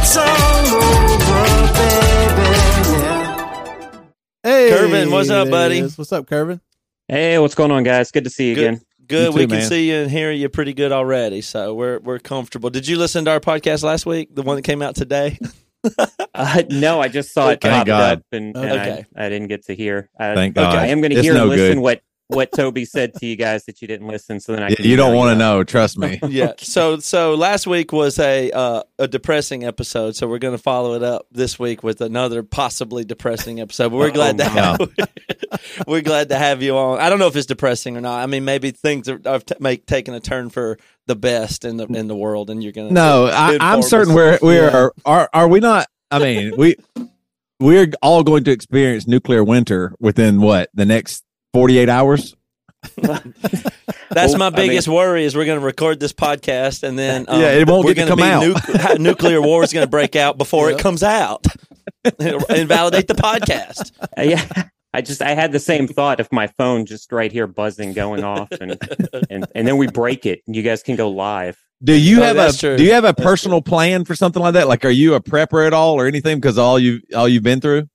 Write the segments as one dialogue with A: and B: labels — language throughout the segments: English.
A: It's all over, baby. Yeah.
B: Hey,
C: Kervin, what's up,
B: there
C: buddy?
B: he is. What's up, Kervin?
D: Hey, what's going on, guys? Good to see you again.
C: Good.
E: You too,
C: We can
E: man.
C: see you and hear you pretty good already, so we're comfortable. Did you listen to our podcast last week, the one that came out today?
D: No, I just saw it
E: Thank
D: pop
E: God.
D: up, and
C: Okay.
D: I didn't get to hear.
E: Thank God.
D: I am going to
E: It's
D: hear
E: no
D: and listen
E: good.
D: what Toby said to you guys that you didn't listen. So then I
E: Yeah,
D: can
E: you don't want to
D: know.
E: know. Trust me.
C: Yeah. So last week was a depressing episode, so we're going to follow it up this week with another possibly depressing episode. But we're glad to have we're glad to have you on. I don't know if it's depressing or not. I mean, maybe things are taking a turn for the best in the world, and you're going to
E: No, I'm certain are we not? I mean, we're all going to experience nuclear winter within the next 48 hours.
C: That's my biggest worry is we're going to record this podcast and then
E: it won't
C: we're
E: get to
C: gonna
E: come
C: be
E: out.
C: nuclear war is going to break out before it comes out. Invalidate the podcast.
D: Yeah, I had the same thought of my phone just right here buzzing, going off, and then we break it, and you guys can go live.
E: Do you
C: that's true.
E: do you have a personal plan for something like that? Like, are you a prepper at all or anything? Because all you've been through.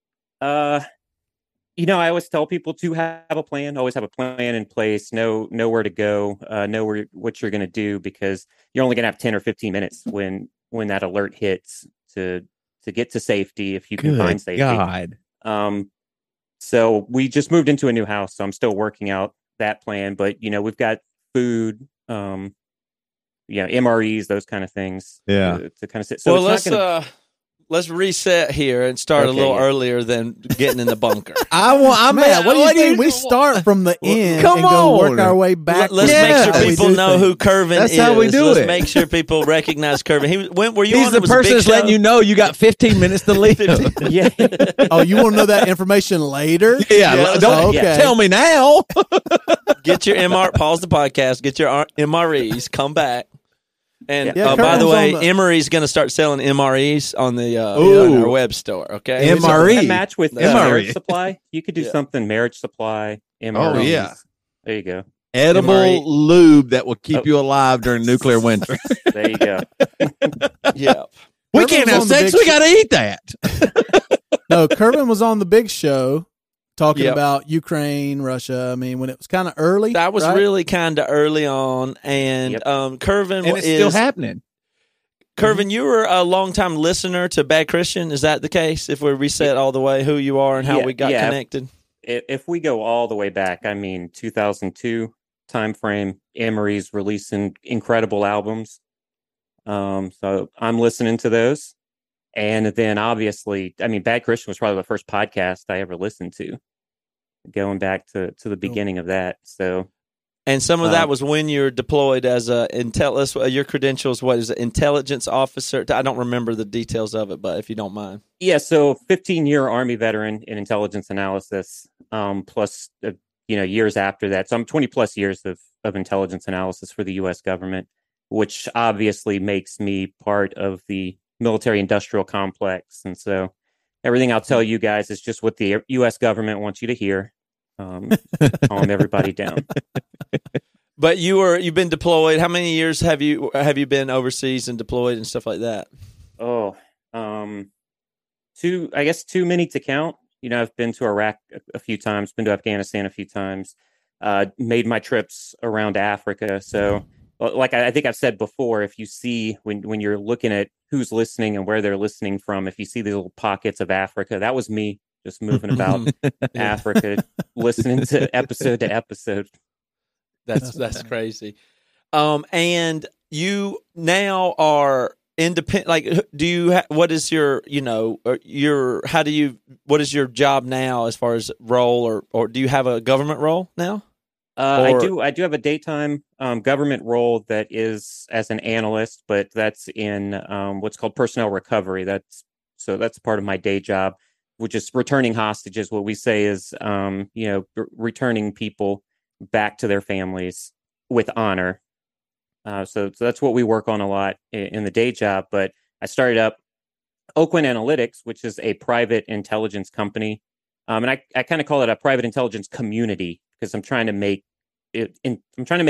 D: I always tell people to have a plan. Always have a plan in place. Know where to go. Know what you're going to do, because you're only going to have 10 or 15 minutes when that alert hits to get to safety, if you can find safety.
E: God.
D: So we just moved into a new house, so I'm still working out that plan. But we've got food, MREs, those kind of things.
E: Yeah.
D: To kind of sit. So
C: Well, let's reset here and start a little earlier than getting in the bunker.
B: What do you think? We start from the end
E: come
B: and go
E: on.
B: work our way back.
C: Let's
E: Yeah.
C: make sure people know who Kervin
E: That's
C: is.
E: how we do
C: Let's
E: it.
C: make sure people recognize Kervin. Were you
E: He's
C: on?
E: the
C: It was a
E: person
C: big
E: that's letting
C: show?
E: you know you got 15 minutes to leave.
D: Yeah.
B: Oh, you want to know that information later?
E: Yeah, don't
B: okay.
E: tell me now.
C: Get your pause the podcast, get your MREs, come back. And
B: Yeah,
C: by the
B: Kervin's
C: way,
B: on the-
C: Emery's going to start selling MREs on the
E: Ooh.
C: on our web store. Okay,
E: MRE.
D: A match with
E: MRE.
D: marriage supply. You could do something marriage supply. MREs.
E: Oh, yeah.
D: There you go.
E: Edible
C: MRE.
E: lube that will keep you alive during nuclear winter.
D: There you go.
C: Yeah.
E: We
B: Kervin's
E: can't have
B: on the
E: sex.
B: big
E: We got to eat that.
B: No, Kervin was on the big show talking
C: Yep.
B: about Ukraine, Russia. I mean, when it was kind of early.
C: That was
B: right?
C: really kind of early on, and
D: Yep.
C: Kervin
E: And it's still happening.
C: Kervin, you were a longtime listener to Bad Christian. Is that the case? If we reset all the way who you are and how we got connected.
D: If we go all the way back, 2002 time frame, Emery's releasing incredible albums. So I'm listening to those. And then obviously, Bad Christian was probably the first podcast I ever listened to, going back to the beginning of that. So,
C: And some of that was when you're deployed as your credentials. What is it? Intelligence officer? I don't remember the details of it, but if you don't mind.
D: yeah, so 15-year Army veteran in intelligence analysis, plus years after that. So I'm 20 plus years of intelligence analysis for the U.S. government, which obviously makes me part of the military industrial complex. And so everything I'll tell you guys is just what the U.S. government wants you to hear. Calm everybody down.
C: But you've been deployed. How many years have you been overseas and deployed and stuff like that?
D: Too many to count. I've been to Iraq a few times, been to Afghanistan a few times, made my trips around Africa. So, like I think I've said before, if you see when you're looking at who's listening and where they're listening from, if you see these little pockets of Africa, that was me just moving about Africa, listening to episode.
C: That's crazy. And you now are independent. Like, do you? What is your? What is your job now as far as role, or do you have a government role now?
D: I do have a daytime government role that is as an analyst, but that's in what's called personnel recovery. That's part of my day job, which is returning hostages. What we say is, returning people back to their families with honor. So that's what we work on a lot in the day job. But I started up Oakland Analytics, which is a private intelligence company. And I kind of call it a private intelligence community because I'm trying to make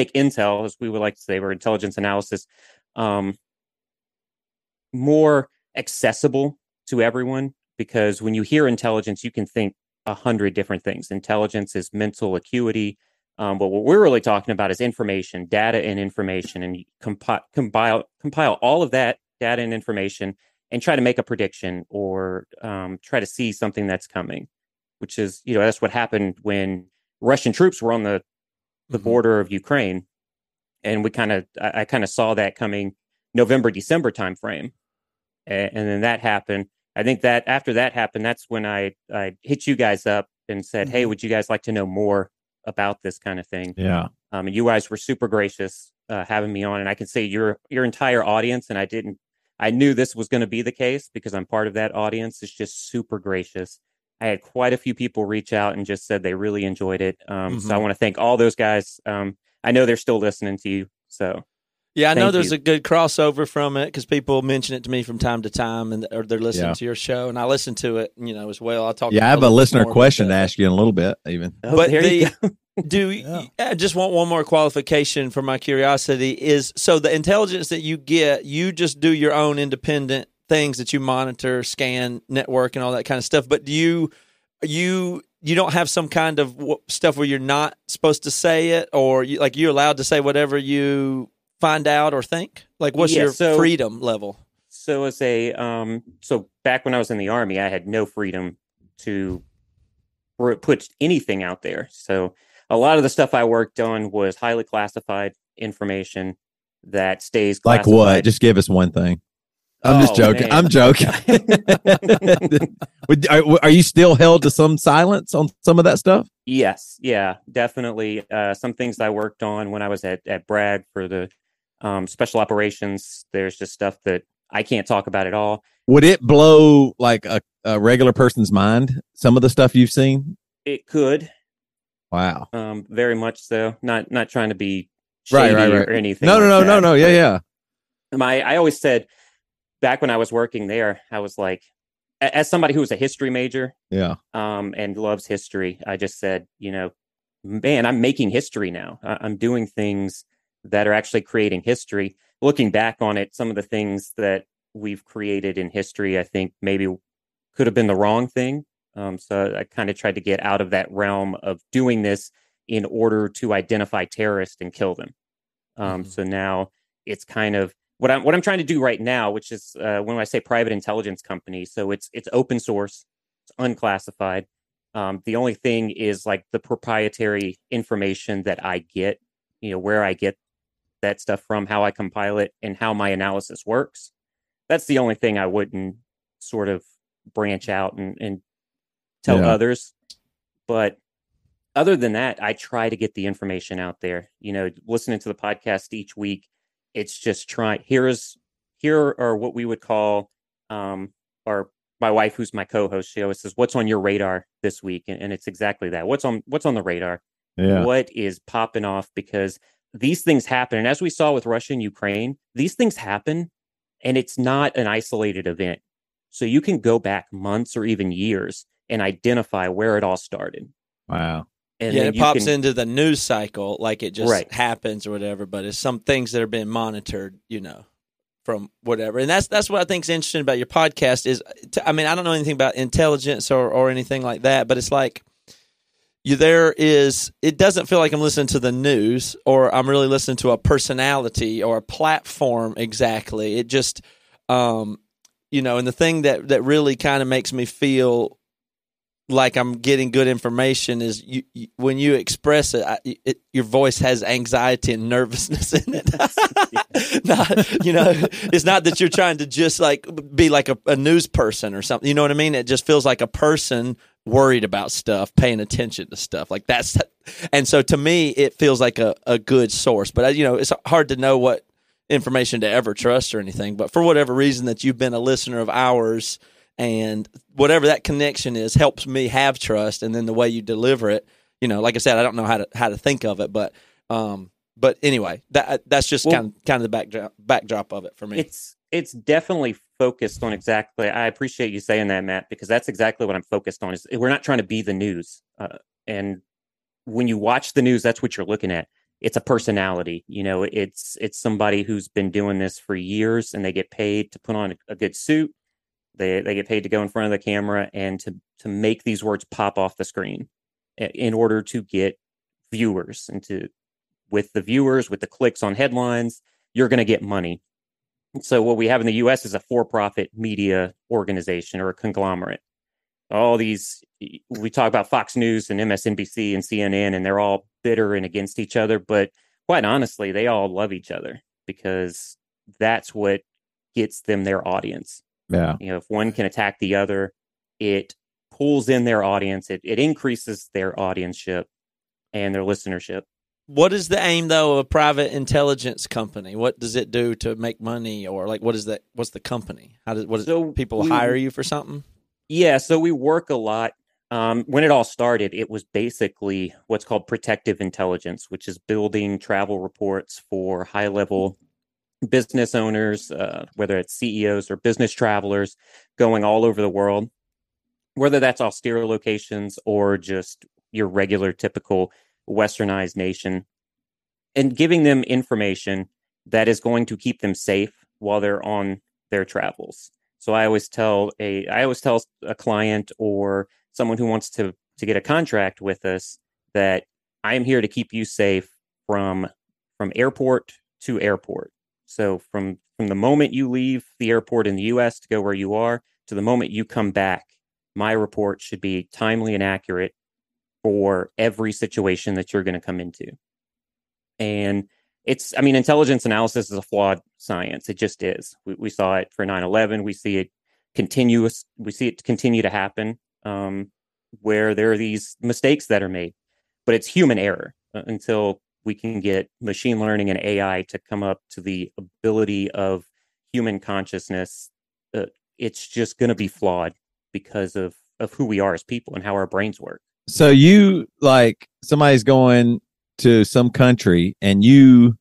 D: intel, as we would like to say, or intelligence analysis, more accessible to everyone, because when you hear intelligence, you can think 100 different things. Intelligence is mental acuity. But what we're really talking about is information, data and information, and you compile all of that data and information and try to make a prediction or try to see something that's coming, which is, that's what happened when Russian troops were on the border of Ukraine. And I kind of saw that coming November, December timeframe. And then that happened. I think that after that happened, that's when I hit you guys up and said, hey, would you guys like to know more about this kind of thing?
E: Yeah.
D: And you guys were super gracious having me on. And I can say your entire audience, and I knew this was going to be the case because I'm part of that audience, is just super gracious. I had quite a few people reach out and just said they really enjoyed it. So I want to thank all those guys. I know they're still listening to you. So
C: yeah, I know there's a good crossover from it because people mention it to me from time to time, or they're listening to your show, and I listen to it, as well. I'll talk.
E: Yeah, I have a listener question to ask you in a little bit, even.
C: But I just want one more qualification for my curiosity is, so the intelligence that you get, you just do your own independent things that you monitor, scan, network, and all that kind of stuff. But do you don't have some kind of stuff where you're not supposed to say it, or you're allowed to say whatever you find out or think? Like, what's your freedom level?
D: So as so back when I was in the Army, I had no freedom to put anything out there. So a lot of the stuff I worked on was highly classified information that stays classified.
E: Like what? Just give us one thing. I'm just joking. Man. I'm joking. Are you still held to some silence on some of that stuff?
D: Yes. Yeah, definitely. Some things I worked on when I was at Bragg for the special operations, there's just stuff that I can't talk about at all.
E: Would it blow like a regular person's mind, some of the stuff you've seen?
D: It could.
E: Wow.
D: Very much so. Not trying to be shady
E: right.
D: or anything.
E: No. Yeah.
D: I always said, back when I was working there, I was like, as somebody who was a history major, and loves history, I just said, man, I'm making history now. I'm doing things that are actually creating history. Looking back on it, some of the things that we've created in history, I think maybe could have been the wrong thing. So I kind of tried to get out of that realm of doing this in order to identify terrorists and kill them. So now it's kind of what I'm trying to do right now, which is when I say private intelligence company. So it's open source, it's unclassified. The only thing is like the proprietary information that I get, where I get that stuff from, how I compile it, and how my analysis works. That's the only thing I wouldn't sort of branch out and tell others. But other than that, I try to get the information out there. Listening to the podcast each week, it's just here are what we would call my wife, who's my co-host, she always says, what's on your radar this week? And it's exactly that. What's on the radar?
E: Yeah.
D: What is popping off? Because these things happen. And as we saw with Russia and Ukraine, these things happen, and it's not an isolated event. So you can go back months or even years and identify where it all started.
E: Wow.
C: And it pops into the news cycle like it just happens or whatever, but it's some things that are being monitored, from whatever. And that's what I think is interesting about your podcast is, I don't know anything about intelligence or anything like that, but it's like it doesn't feel like I'm listening to the news or I'm really listening to a personality or a platform exactly. It just, and the thing that really kind of makes me feel like I'm getting good information is when you express it, your voice has anxiety and nervousness in it. It's not that you're trying to just like be like a news person or something. You know what I mean? It just feels like a person worried about stuff, paying attention to stuff like that's. And so to me, it feels like a good source. But it's hard to know what information to ever trust or anything. But for whatever reason that you've been a listener of ours, and whatever that connection is helps me have trust, and then the way you deliver it, like I said, I don't know how to think of it, but anyway, that's just kind of the backdrop of it for me.
D: It's definitely focused on exactly. I appreciate you saying that, Matt, because that's exactly what I'm focused on. Is we're not trying to be the news, and when you watch the news, that's what you're looking at. It's a personality, it's somebody who's been doing this for years, and they get paid to put on a good suit. They get paid to go in front of the camera and to make these words pop off the screen in order to get viewers, and with the clicks on headlines, you're going to get money. So what we have in the U.S. is a for-profit media organization or a conglomerate. All these, we talk about Fox News and MSNBC and CNN, and they're all bitter and against each other. But quite honestly, they all love each other because that's what gets them their audience.
E: Yeah.
D: If one can attack the other, it pulls in their audience. It increases their audienceship and their listenership.
C: What is the aim, though, of a private intelligence company? What does it do to make money, or like what's the company? People hire you for something?
D: Yeah, so we work a lot. When it all started, it was basically what's called protective intelligence, which is building travel reports for high-level business owners, whether it's CEOs or business travelers going all over the world, whether that's austere locations or just your regular, typical westernized nation, and giving them information that is going to keep them safe while they're on their travels. So I always tell a client or someone who wants to get a contract with us that I am here to keep you safe from airport to airport. So from the moment you leave the airport in the US to go where you are to the moment you come back, my report should be timely and accurate for every situation that you're going to come into. And intelligence analysis is a flawed science. It just is. We saw it for 9/11. We see it continue to happen where there are these mistakes that are made, but it's human error until we can get machine learning and AI to come up to the ability of human consciousness. It's just going to be flawed because of who we are as people and how our brains work.
E: So you, like, somebody's going to some country and you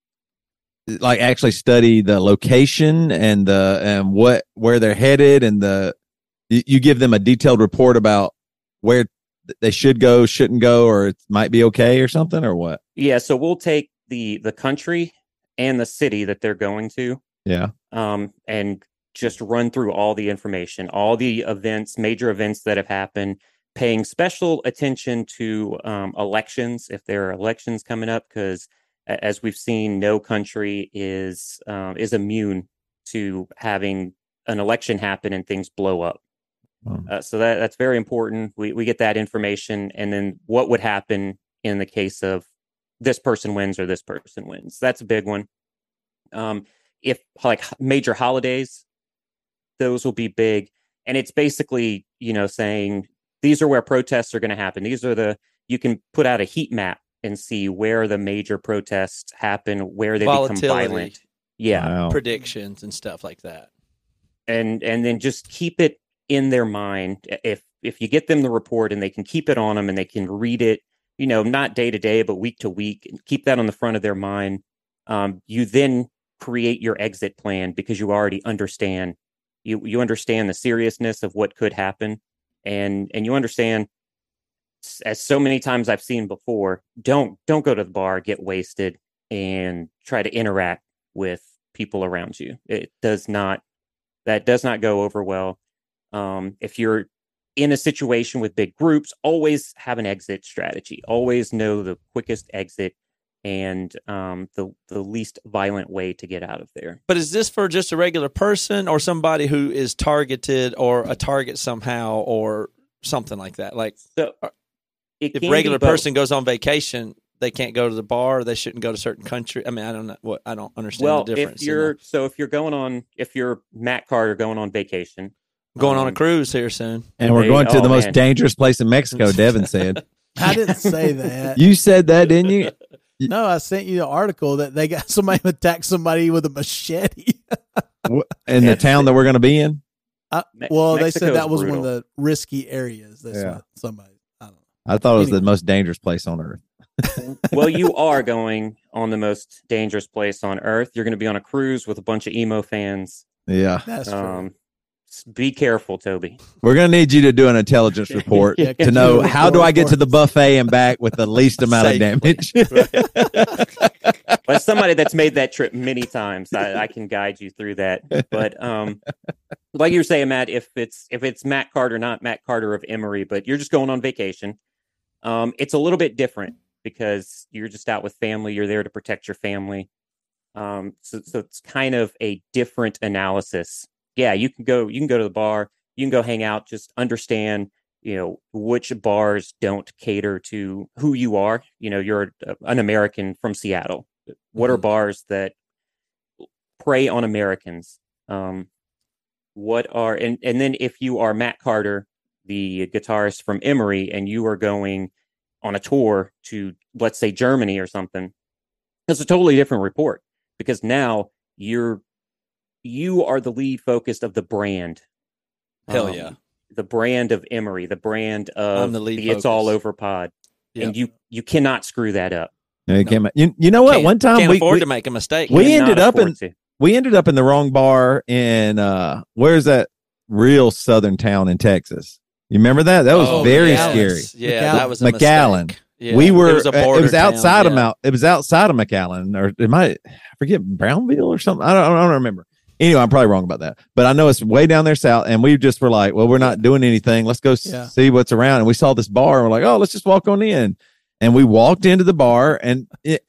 E: like actually study the location and where they're headed, and you give them a detailed report about where they should go, shouldn't go, or it might be okay or something, or what?
D: Yeah, so we'll take the country and the city that they're going to.
E: Yeah.
D: And just run through all the information, all the events, major events that have happened, paying special attention to elections, if there are elections coming up, because as we've seen, no country is immune to having an election happen and things blow up. So that's very important. We get that information, and then what would happen in the case of this person wins or this person wins. That's a big one. If like major holidays, those will be big, and it's basically saying these are where protests are going to happen. You can put out a heat map and see where the major protests happen, where they become violent. Yeah.
C: Wow. Predictions and stuff like that.
D: And then just keep it in their mind. If you get them the report and they can keep it on them and they can read it, not day to day, but week to week, and keep that on the front of their mind, you then create your exit plan because you already understand. You understand the seriousness of what could happen. And you understand, as so many times I've seen before, don't go to the bar, get wasted, and try to interact with people around you. That does not go over well. If you're in a situation with big groups, always have an exit strategy. Always know the quickest exit and the least violent way to get out of there.
C: But is this for just a regular person or somebody who is targeted or a target somehow or something like that? Like,
D: so
C: if a regular person goes on vacation, they can't go to the bar, or they shouldn't go to certain country. I mean, I don't know I don't understand the difference.
D: If you're Matt Carter going on vacation,
C: going on a cruise here soon,
E: and we're going to the most dangerous place in Mexico, Devin said.
B: I didn't say that.
E: You said that, didn't you?
B: No, I sent you the article that they got somebody attacked somebody with a machete.
E: In the town that we're going to be in?
B: They said that was one of the risky areas. They said somebody. I don't know.
E: I thought it was the most dangerous place on earth.
D: Well, you are going on the most dangerous place on earth. You're going to be on a cruise with a bunch of emo fans.
E: Yeah.
B: That's true.
D: Be careful, Toby.
E: We're going to need you to do an intelligence report to know how do I get to the buffet and back with the least amount of damage.
D: As somebody that's made that trip many times, I can guide you through that. But like you were saying, Matt, if it's Matt Carter, not Matt Carter of Emory, but you're just going on vacation, it's a little bit different because you're just out with family. You're there to protect your family. So it's kind of a different analysis. Yeah, you can go to the bar, you can go hang out, just understand, which bars don't cater to who you are. You're an American from Seattle. What are bars that prey on Americans? And then if you are Matt Carter, the guitarist from Emory, and you are going on a tour to, let's say, Germany or something, it's a totally different report because now you are the lead focus of the brand.
C: Hell yeah.
D: The brand of Emory, the brand of the It's
C: focus.
D: All Over pod. Yep. And you cannot screw that up.
E: No, you know what? One time
C: can't
E: we
C: afford to make a mistake.
E: We ended up in the wrong bar in where's that real southern town in Texas? You remember that? That was very scary.
C: Yeah, that was a
E: McAllen.
C: mistake. Yeah.
E: We were.
C: It
E: was outside
C: town,
E: of It was outside of McAllen, or I forget Brownville or something. I don't remember. Anyway, I'm probably wrong about that, but I know it's way down there south, and we just were like, well, we're not doing anything. Let's go see what's around. And we saw this bar, and we're like, oh, let's just walk on in. And we walked into the bar, and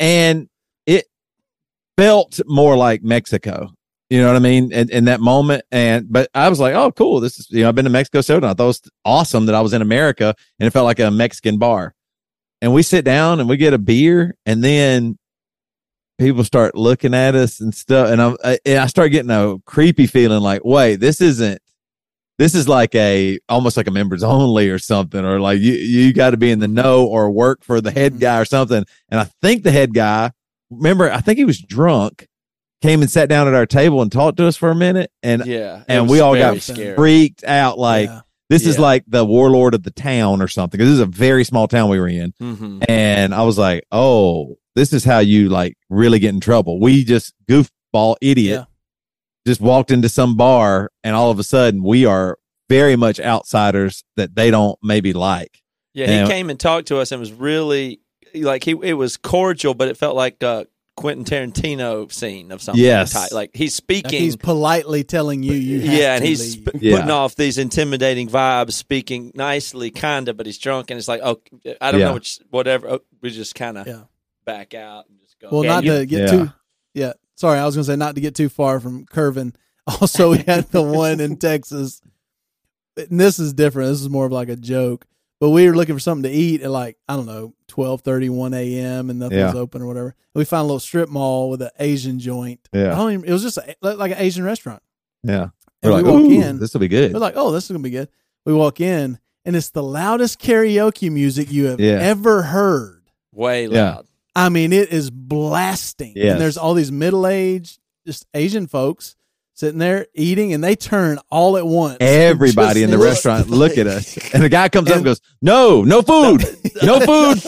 E: it felt more like Mexico. You know what I mean? In that moment. But I was like, oh, cool. This is, I've been to Mexico so I thought it was awesome that I was in America and it felt like a Mexican bar. And we sit down and we get a beer, and then people start looking at us and stuff. And I start getting a creepy feeling like, wait, this is like almost like a members only or something, or like you got to be in the know or work for the head guy or something. And I think the head guy, I think he was drunk, came and sat down at our table and talked to us for a minute. And we all got freaked out. Like, this is like the warlord of the town or something. This is a very small town we were in. Mm-hmm. And I was like, oh, this is how you like really get in trouble. We just goofball idiot just walked into some bar, and all of a sudden we are very much outsiders that they don't maybe like.
C: Yeah, he came and talked to us and was really like it was cordial, but it felt like Quentin Tarantino scene of something.
E: Yes.
C: Like he's speaking.
B: Like he's politely telling you have
C: and
B: to
C: he's
B: leave.
C: putting off these intimidating vibes, speaking nicely, kind of, but he's drunk, and it's like, oh, I don't know, whatever. Oh, we just kind of back out and just go.
B: Well, not to get too. Yeah, sorry, I was going to say not to get too far from Curvin. Also, we had the one in Texas, and this is different. This is more of like a joke. But we were looking for something to eat at like, I don't know, 12:30, 1 a.m. and nothing was open or whatever. And we found a little strip mall with an Asian joint.
E: Yeah.
B: It was just like an Asian restaurant.
E: Yeah.
B: And
E: we're
B: we
E: like,
B: walk in.
E: This will be good.
B: We're like, oh, this is going to be good. We walk in, and it's the loudest karaoke music you have ever heard.
C: Way loud.
B: I mean, it is blasting.
E: Yes.
B: And there's all these middle-aged, just Asian folks sitting there eating, and they turn all at once.
E: Everybody in the restaurant look at us, and the guy comes up and goes, no food, no food,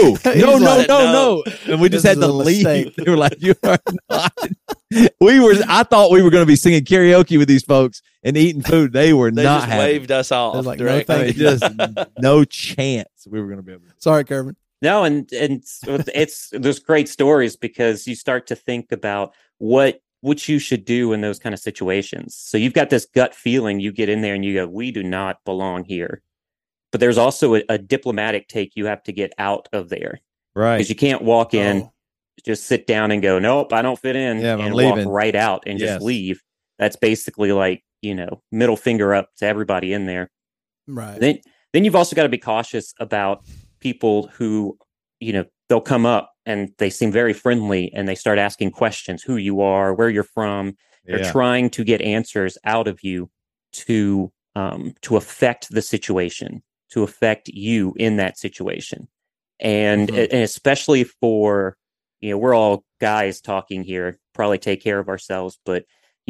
E: no. And we just had to leave. They were like, you are not. I thought we were going to be singing karaoke with these folks and eating food. They were
C: they
E: not
C: just
E: having.
C: waved us off.
B: Like,
C: directly.
B: no, thank you.
E: Just no chance we were going to be able to.
B: Sorry, Kervin.
D: No, and there's great stories because you start to think about what you should do in those kind of situations. So you've got this gut feeling, you get in there and you go, we do not belong here. But there's also a diplomatic take you have to get out of there.
E: Right.
D: Because you can't walk in, just sit down and go, nope, I don't fit in, and walk right out and just leave. That's basically like, middle finger up to everybody in there.
B: Right.
D: Then you've also got to be cautious about people who, they'll come up and they seem very friendly and they start asking questions, who you are, where you're from. They're trying to get answers out of you to affect the situation, to affect you in that situation. And, and especially for, we're all guys talking here, probably take care of ourselves, but,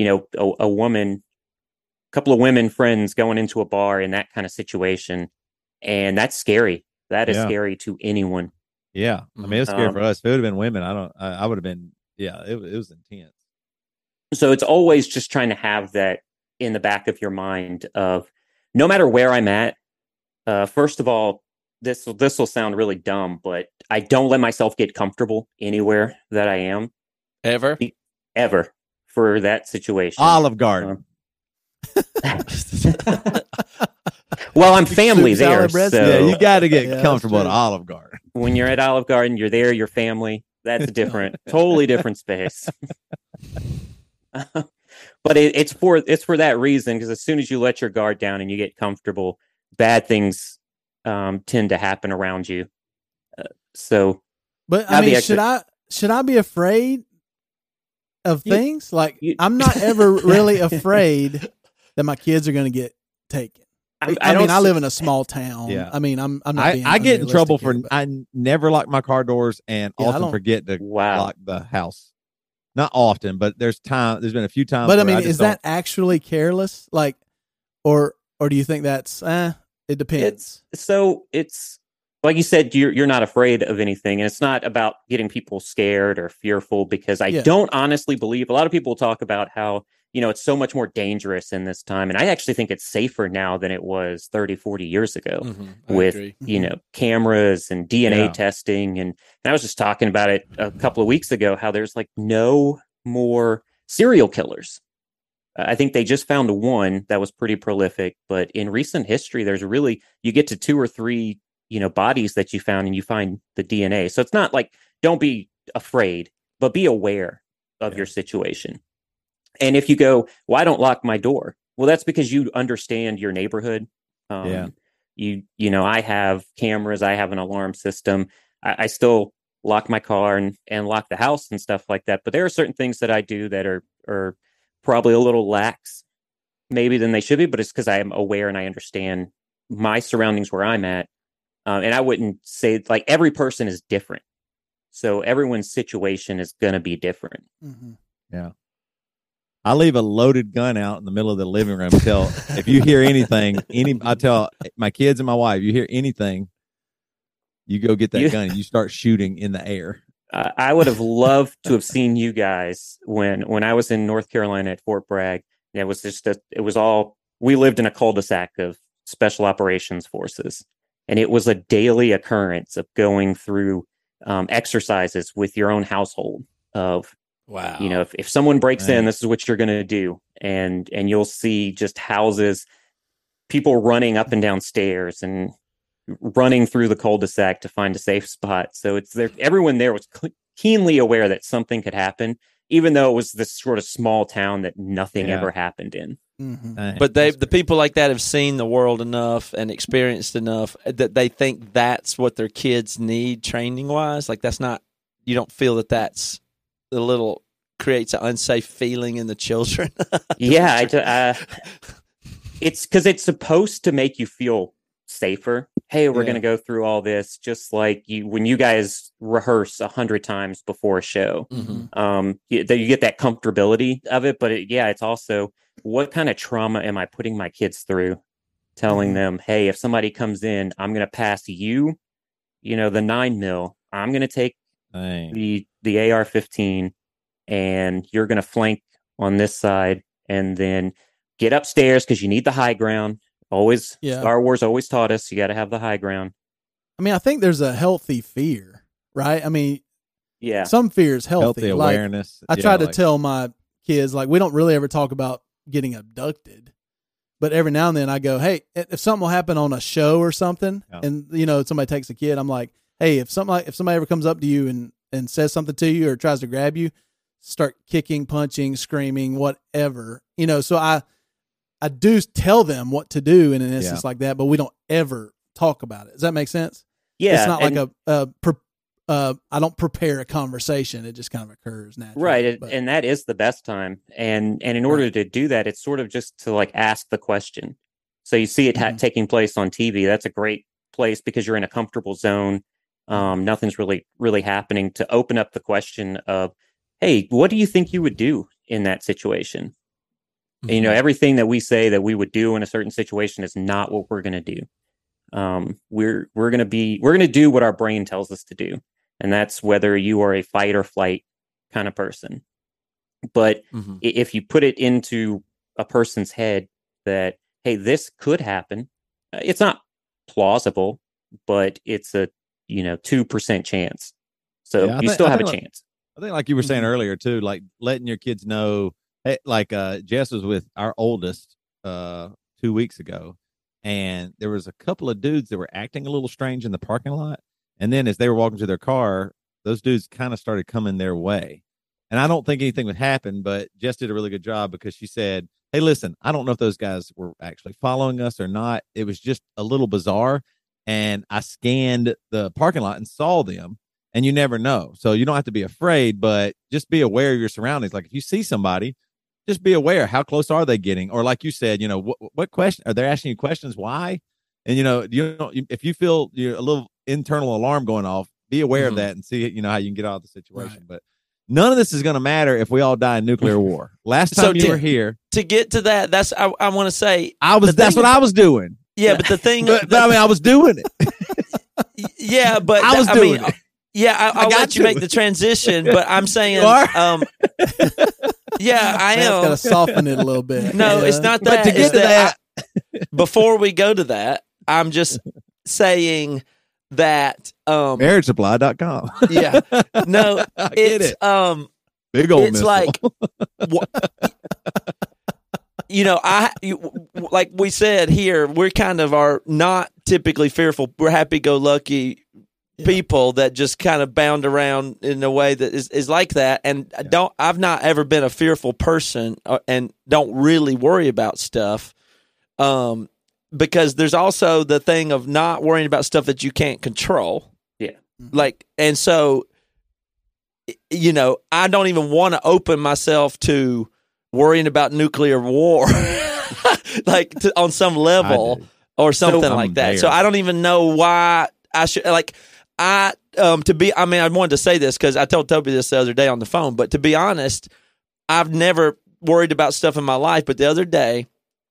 D: a couple of women friends going into a bar in that kind of situation. And that's scary. That is scary to anyone.
E: Yeah. I mean, it's scary for us. If it would have been women, I would have been, it was intense.
D: So it's always just trying to have that in the back of your mind of no matter where I'm at. First of all, this will sound really dumb, but I don't let myself get comfortable anywhere that I am.
C: Ever
D: For that situation.
E: Olive Garden.
D: Well, I'm family
B: Soup, salad,
D: there,
B: bread,
D: so
E: Yeah, you got to get
B: Yeah, that's
E: comfortable at
B: true.
E: Olive Garden.
D: when you're at Olive Garden, you're there, your family. That's a different, totally different space. But it's for that reason, because as soon as you let your guard down and you get comfortable, bad things tend to happen around you. So,
B: But I
D: That'd be
B: mean,
D: extra-
B: should I be afraid of
D: You-
B: things? Like
D: you-
B: I'm not ever really afraid that my kids are going to get taken. I mean, I live in a small town.
E: Yeah.
B: I mean, I'm not. Being
E: I get in trouble for
B: unrealistic here,
E: I never lock my car doors and
B: Yeah, I
E: often
B: don't-
E: forget to
D: Wow.
E: lock the house. Not often, but there's been a few times.
B: but I
E: where
B: mean,
E: just
B: is that actually careless? Like, or do you think that's? It depends.
D: It's like you said, you're not afraid of anything, and it's not about getting people scared or fearful, because I
B: Yeah.
D: don't honestly believe. A lot of people talk about how, it's so much more dangerous in this time, and I actually think it's safer now than it was 30, 40 years ago.
C: I
D: With
C: agree.
D: cameras and DNA
E: Yeah.
D: testing, and I was just talking about it a couple of weeks ago, how there's like no more serial killers. I think they just found one that was pretty prolific, but in recent history, there's really, you get to 2 or 3 bodies that you found and you find the DNA. So it's not like, don't be afraid, but be aware of your situation. And if you go, well, I don't lock my door, well, that's because you understand your neighborhood.
E: Yeah.
D: I have cameras, I have an alarm system. I still lock my car and lock the house and stuff like that. But there are certain things that I do that are probably a little lax maybe than they should be, but it's because I am aware and I understand my surroundings where I'm at. And I wouldn't say, like, every person is different. So everyone's situation is going to be different.
B: Mm-hmm.
E: I leave a loaded gun out in the middle of the living room. If you hear anything, I tell my kids and my wife, you hear anything, you go get that gun and you start shooting in the air.
D: I would have loved to have seen you guys when I was in North Carolina at Fort Bragg. It was we lived in a cul-de-sac of special operations forces, and it was a daily occurrence of going through exercises with your own household of,
C: Wow.
D: if someone breaks
E: Right.
D: in, this is what you're going to do. And you'll see just houses, people running up and down stairs and running through the cul-de-sac to find a safe spot. So it's there. Everyone there was keenly aware that something could happen, even though it was this sort of small town that nothing
E: Yeah.
D: ever happened in.
B: Mm-hmm.
C: But the people like that have seen the world enough and experienced enough that they think that's what their kids need training wise. Like that's not, you don't feel that that's a little creates an unsafe feeling in the children.
D: Yeah, it's because it's supposed to make you feel safer. Hey, we're
C: Yeah.
D: going to go through all this, just like when you guys rehearse 100 times before a show. You get that comfortability of it, but it's also, what kind of trauma am I putting my kids through? Telling them, hey, if somebody comes in, I'm going to pass you, the 9mm. I'm going to take
E: Dang.
D: the AR-15, and you're going to flank on this side, and then get upstairs because you need the high ground. Always,
B: Yeah.
D: Star Wars always taught us you got to have the high ground.
B: I mean, I think there's a healthy fear, right? I mean,
D: Yeah,
B: some fear is healthy.
E: Healthy
B: Like,
E: awareness.
B: I try to tell my kids, like, we don't really ever talk about getting abducted, but every now and then I go, hey, if something will happen on a show or something,
E: Yeah.
B: and somebody takes a kid, I'm like, hey, if somebody ever comes up to you and says something to you or tries to grab you, start kicking, punching, screaming, whatever, so I do tell them what to do in an instance like that, but we don't ever talk about it. Does that make sense?
D: yeah.
B: It's not
D: and-
B: like I don't prepare a conversation. It just kind of occurs naturally.
D: right,
B: But-
D: and that is the best time. And in order to do that, it's sort of just to like ask the question. So you see it taking place on TV. That's a great place because you're in a comfortable zone. Nothing's really happening. To open up the question of, hey, what do you think you would do in that situation? And, everything that we say that we would do in a certain situation is not what we're going to do. We're going to do what our brain tells us to do. And that's whether you are a fight or flight kind of person. But if you put it into a person's head that, hey, this could happen, it's not plausible, but it's a 2% chance. So
E: Yeah,
D: you still have a chance.
E: I think like you were saying earlier too, like letting your kids know, hey, like Jess was with our oldest, 2 weeks ago, and there was a couple of dudes that were acting a little strange in the parking lot. And then as they were walking to their car, those dudes kind of started coming their way. And I don't think anything would happen, but Jess did a really good job because she said, hey, listen, I don't know if those guys were actually following us or not. It was just a little bizarre. And I scanned the parking lot and saw them, and you never know. So you don't have to be afraid, but just be aware of your surroundings. Like if you see somebody, just be aware. How close are they getting? Or like you said, what question are they asking you questions? Why? And, if you feel a little internal alarm going off, be aware of that and see, how you can get out of the situation. Right. But none of this is going to matter if we all die in nuclear war. Last time you were here.
C: To get to that, I want to say.
E: That's what I was doing.
C: Yeah, but the thing.
E: but I was doing it.
C: Yeah, but
E: I was doing it.
C: Yeah, I'll let you make the transition, but I'm saying. Yeah, I am.
B: Got to soften it a little bit.
C: No, it's not that.
E: But to get to that.
C: Before we go to that, I'm just saying that
E: marriagesupply.com.
C: Yeah. No, it's
E: big old
C: it's
E: missile.
C: like like we said here, we're kind of are not typically fearful. We're happy-go-lucky people that just kind of bound around in a way that is like that. And I've not ever been a fearful person and don't really worry about stuff. Because there's also the thing of not worrying about stuff that you can't control.
D: Yeah.
C: And so, I don't even want to open myself to worrying about nuclear war, on some level or something like that.
E: There.
C: So I don't even know why I should, I wanted to say this because I told Toby this the other day on the phone, but to be honest, I've never worried about stuff in my life. But the other day,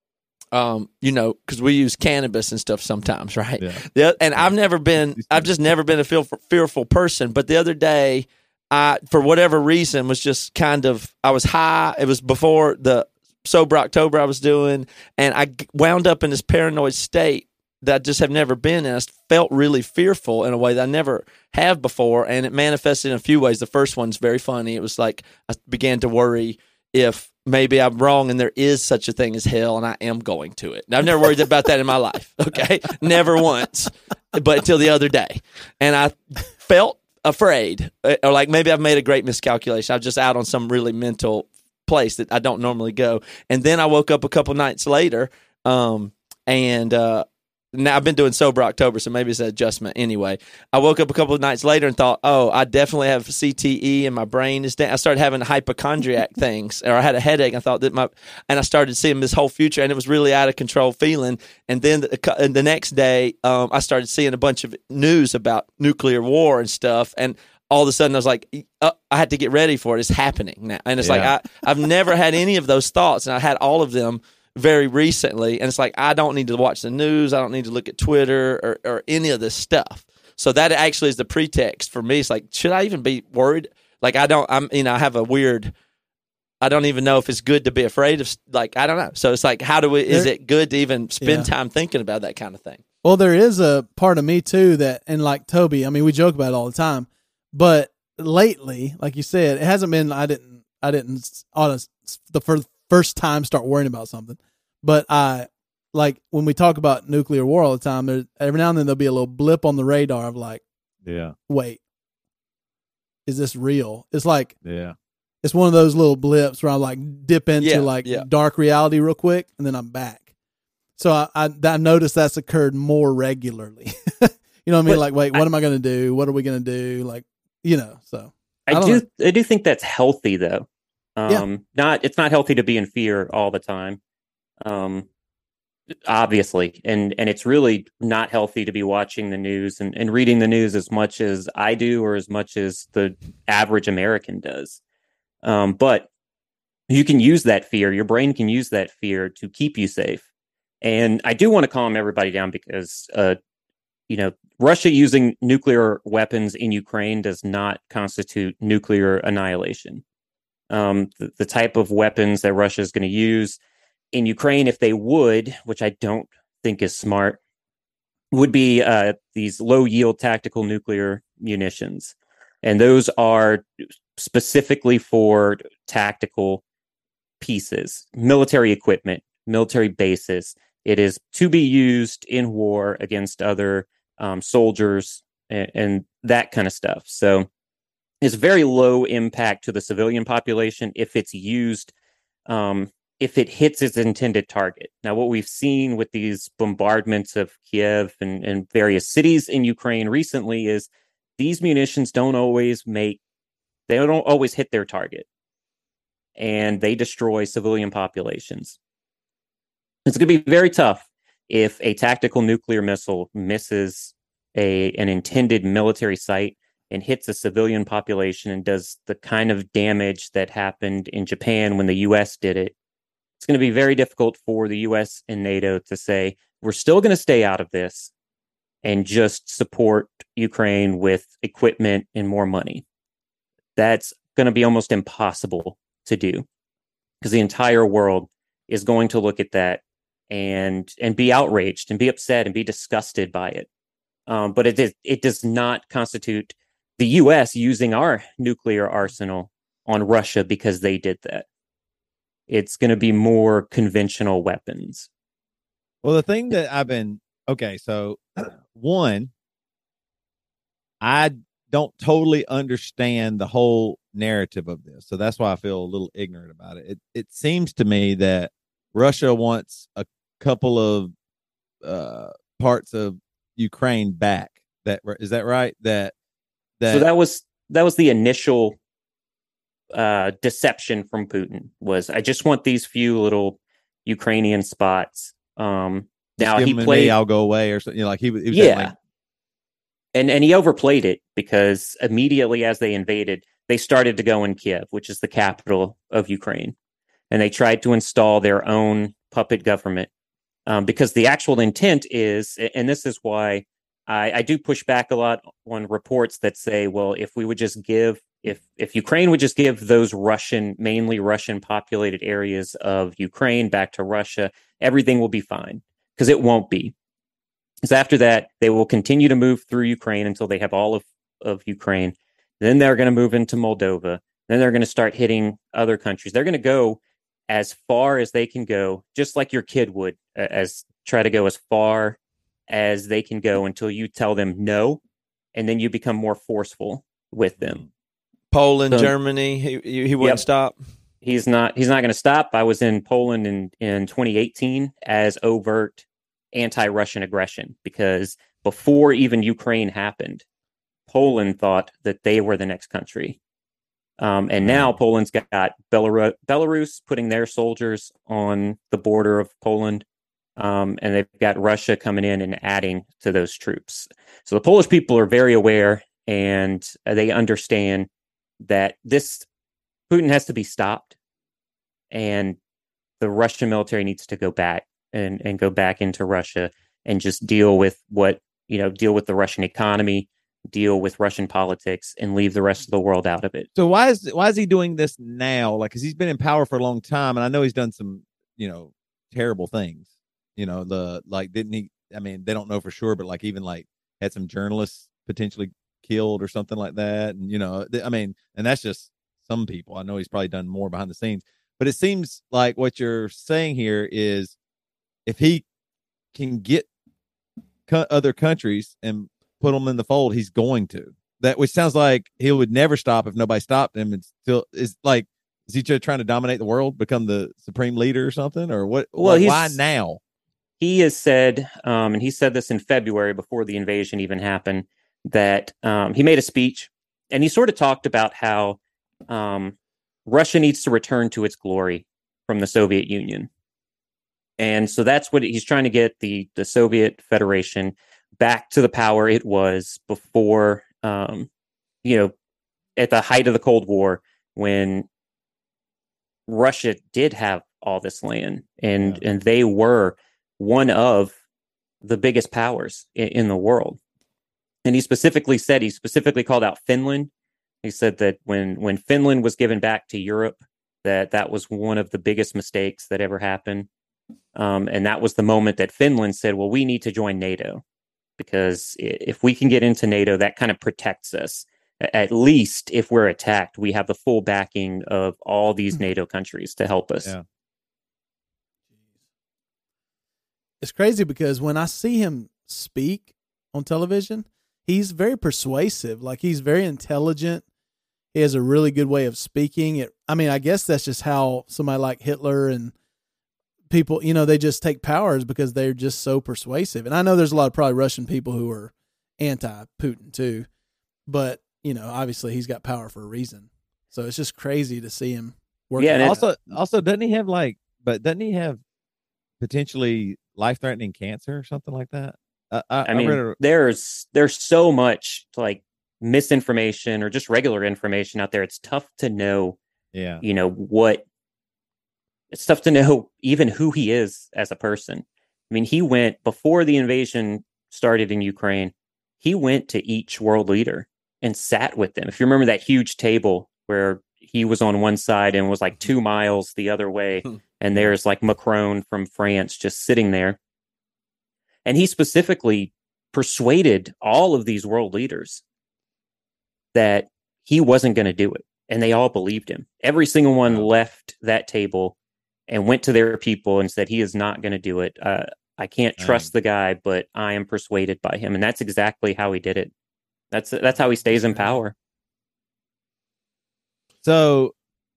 C: because we use cannabis and stuff sometimes, right? Yeah. And I've just never been a fearful person. But the other day, I, for whatever reason, was just I was high. It was before the Sober October I was doing, and I wound up in this paranoid state that I just have never been in. I felt really fearful in a way that I never have before, and it manifested in a few ways. The first one's very funny. It was like I began to worry if maybe I'm wrong and there is such a thing as hell and I am going to it. Now, I've never worried about that in my life, okay? Never once, but until the other day. And I felt afraid, or like maybe I've made a great miscalculation. I'm just out on some really mental place that I don't normally go. And then I woke up a couple nights later, and now I've been doing Sober October, so maybe it's an adjustment anyway. I woke up a couple of nights later and thought, oh, I definitely have CTE and my brain is down. I started having hypochondriac things, or I had a headache. I thought and I started seeing this whole future, and it was really out of control feeling. And then the next day, I started seeing a bunch of news about nuclear war and stuff, and all of a sudden I was like, I had to get ready for it. It's happening now. And it's like, I've never had any of those thoughts, and I had all of them very recently, and it's like I don't need to watch the news, I don't need to look at Twitter or any of this stuff. So that actually is the pretext for me. It's like, should I even be worried? Like I have a weird, I don't even know if it's good to be afraid of, I don't know. So it's like, is it good to even spend time thinking about that kind of thing? Well,
B: there is a part of me too that, and like Toby, we joke about it all the time, but lately, like you said, it hasn't been, I didn't honest the first time start worrying about something. But like when we talk about nuclear war all the time, every now and then there'll be a little blip on the radar of like, wait, is this real? It's like, it's one of those little blips where I like dip into dark reality real quick, and then I'm back. So I noticed that's occurred more regularly. You know what I mean? Like, wait, what am I going to do? What are we going to do? Like, so
D: I do think that's healthy though. It's not healthy to be in fear all the time. Obviously. And it's really not healthy to be watching the news and reading the news as much as I do, or as much as the average American does. But you can use that fear. Your brain can use that fear to keep you safe. And I do want to calm everybody down because, Russia using nuclear weapons in Ukraine does not constitute nuclear annihilation. The type of weapons that Russia is going to use in Ukraine, if they would, which I don't think is smart, would be these low-yield tactical nuclear munitions. And those are specifically for tactical pieces, military equipment, military bases. It is to be used in war against other soldiers and that kind of stuff. So it's very low impact to the civilian population if it's used, if it hits its intended target. Now, what we've seen with these bombardments of Kiev and various cities in Ukraine recently is these munitions don't always hit their target, and they destroy civilian populations. It's going to be very tough if a tactical nuclear missile misses an intended military site and hits a civilian population and does the kind of damage that happened in Japan when the U.S. did it. It's going to be very difficult for the U.S. and NATO to say, we're still going to stay out of this and just support Ukraine with equipment and more money. That's going to be almost impossible to do because the entire world is going to look at that and be outraged and be upset and be disgusted by it. But it does not constitute the U.S. using our nuclear arsenal on Russia because they did that. It's going to be more conventional weapons.
E: Well, the thing that so one, I don't totally understand the whole narrative of this. So that's why I feel a little ignorant about it. It seems to me that Russia wants a couple of parts of Ukraine back. Is that right? So
D: that was the initial deception from Putin was, I just want these few little Ukrainian spots. Now he played,
E: I'll go away or something. Like he was
D: yeah. And he overplayed it because immediately as they invaded, they started to go in Kiev, which is the capital of Ukraine. And they tried to install their own puppet government because the actual intent is, and this is why I do push back a lot on reports that say, well, if we would just give, if Ukraine would just give those mainly Russian populated areas of Ukraine back to Russia, everything will be fine, because it won't be. Because after that, they will continue to move through Ukraine until they have all of Ukraine. Then they're going to move into Moldova. Then they're going to start hitting other countries. They're going to go as far as they can go, just like your kid would, try to go as far as they can go until you tell them no, and then you become more forceful with them.
C: Poland, Germany, he wouldn't stop.
D: He's not going to stop. I was in Poland in 2018 as overt anti-Russian aggression, because before even Ukraine happened, Poland thought that they were the next country. And now Poland's got Belarus putting their soldiers on the border of Poland. And they've got Russia coming in and adding to those troops. So the Polish people are very aware, and they understand that Putin has to be stopped, and the Russian military needs to go back and go back into Russia and just deal with the Russian economy, deal with Russian politics, and leave the rest of the world out of it.
E: So why is he doing this now? Like, because he's been in power for a long time, and I know he's done some, terrible things. Didn't he? I mean, they don't know for sure, but had some journalists potentially killed or something like that. And, and that's just some people. I know he's probably done more behind the scenes, but it seems like what you're saying here is if he can get other countries and put them in the fold, he's going to. Which sounds like he would never stop if nobody stopped him. And still is he just trying to dominate the world, become the supreme leader or something, or what? Well, why now?
D: He has said, and he said this in February before the invasion even happened, that he made a speech, and he sort of talked about how Russia needs to return to its glory from the Soviet Union. And so that's what he's trying to get the Soviet Federation back to the power it was before, at the height of the Cold War, when Russia did have all this land, and they were one of the biggest powers in the world. And he specifically called out Finland. He said that when Finland was given back to Europe, that was one of the biggest mistakes that ever happened. And that was the moment that Finland said, well, we need to join NATO, because if we can get into NATO, that kind of protects us. At least if we're attacked, we have the full backing of all these NATO countries to help us.
E: Yeah.
B: it's crazy because when I see him speak on television, he's very persuasive. Like, he's very intelligent. He has a really good way of speaking. I guess that's just how somebody like Hitler and people, they just take powers because they're just so persuasive. And I know there's a lot of probably Russian people who are anti-Putin too, but obviously he's got power for a reason. So it's just crazy to see him work.
E: Yeah, and also doesn't he have potentially life-threatening cancer or something like that?
D: There's so much like misinformation or just regular information out there. It's tough to know.
E: Yeah,
D: it's tough to know even who he is as a person. I mean, he went before the invasion started in Ukraine. He went to each world leader and sat with them. If you remember that huge table where he was on one side and was like 2 miles the other way, and there's like Macron from France just sitting there. And he specifically persuaded all of these world leaders that he wasn't going to do it. And they all believed him. Every single one left that table and went to their people and said, he is not going to do it. I can't trust the guy, but I am persuaded by him. And that's exactly how he did it. That's how he stays in power.
E: So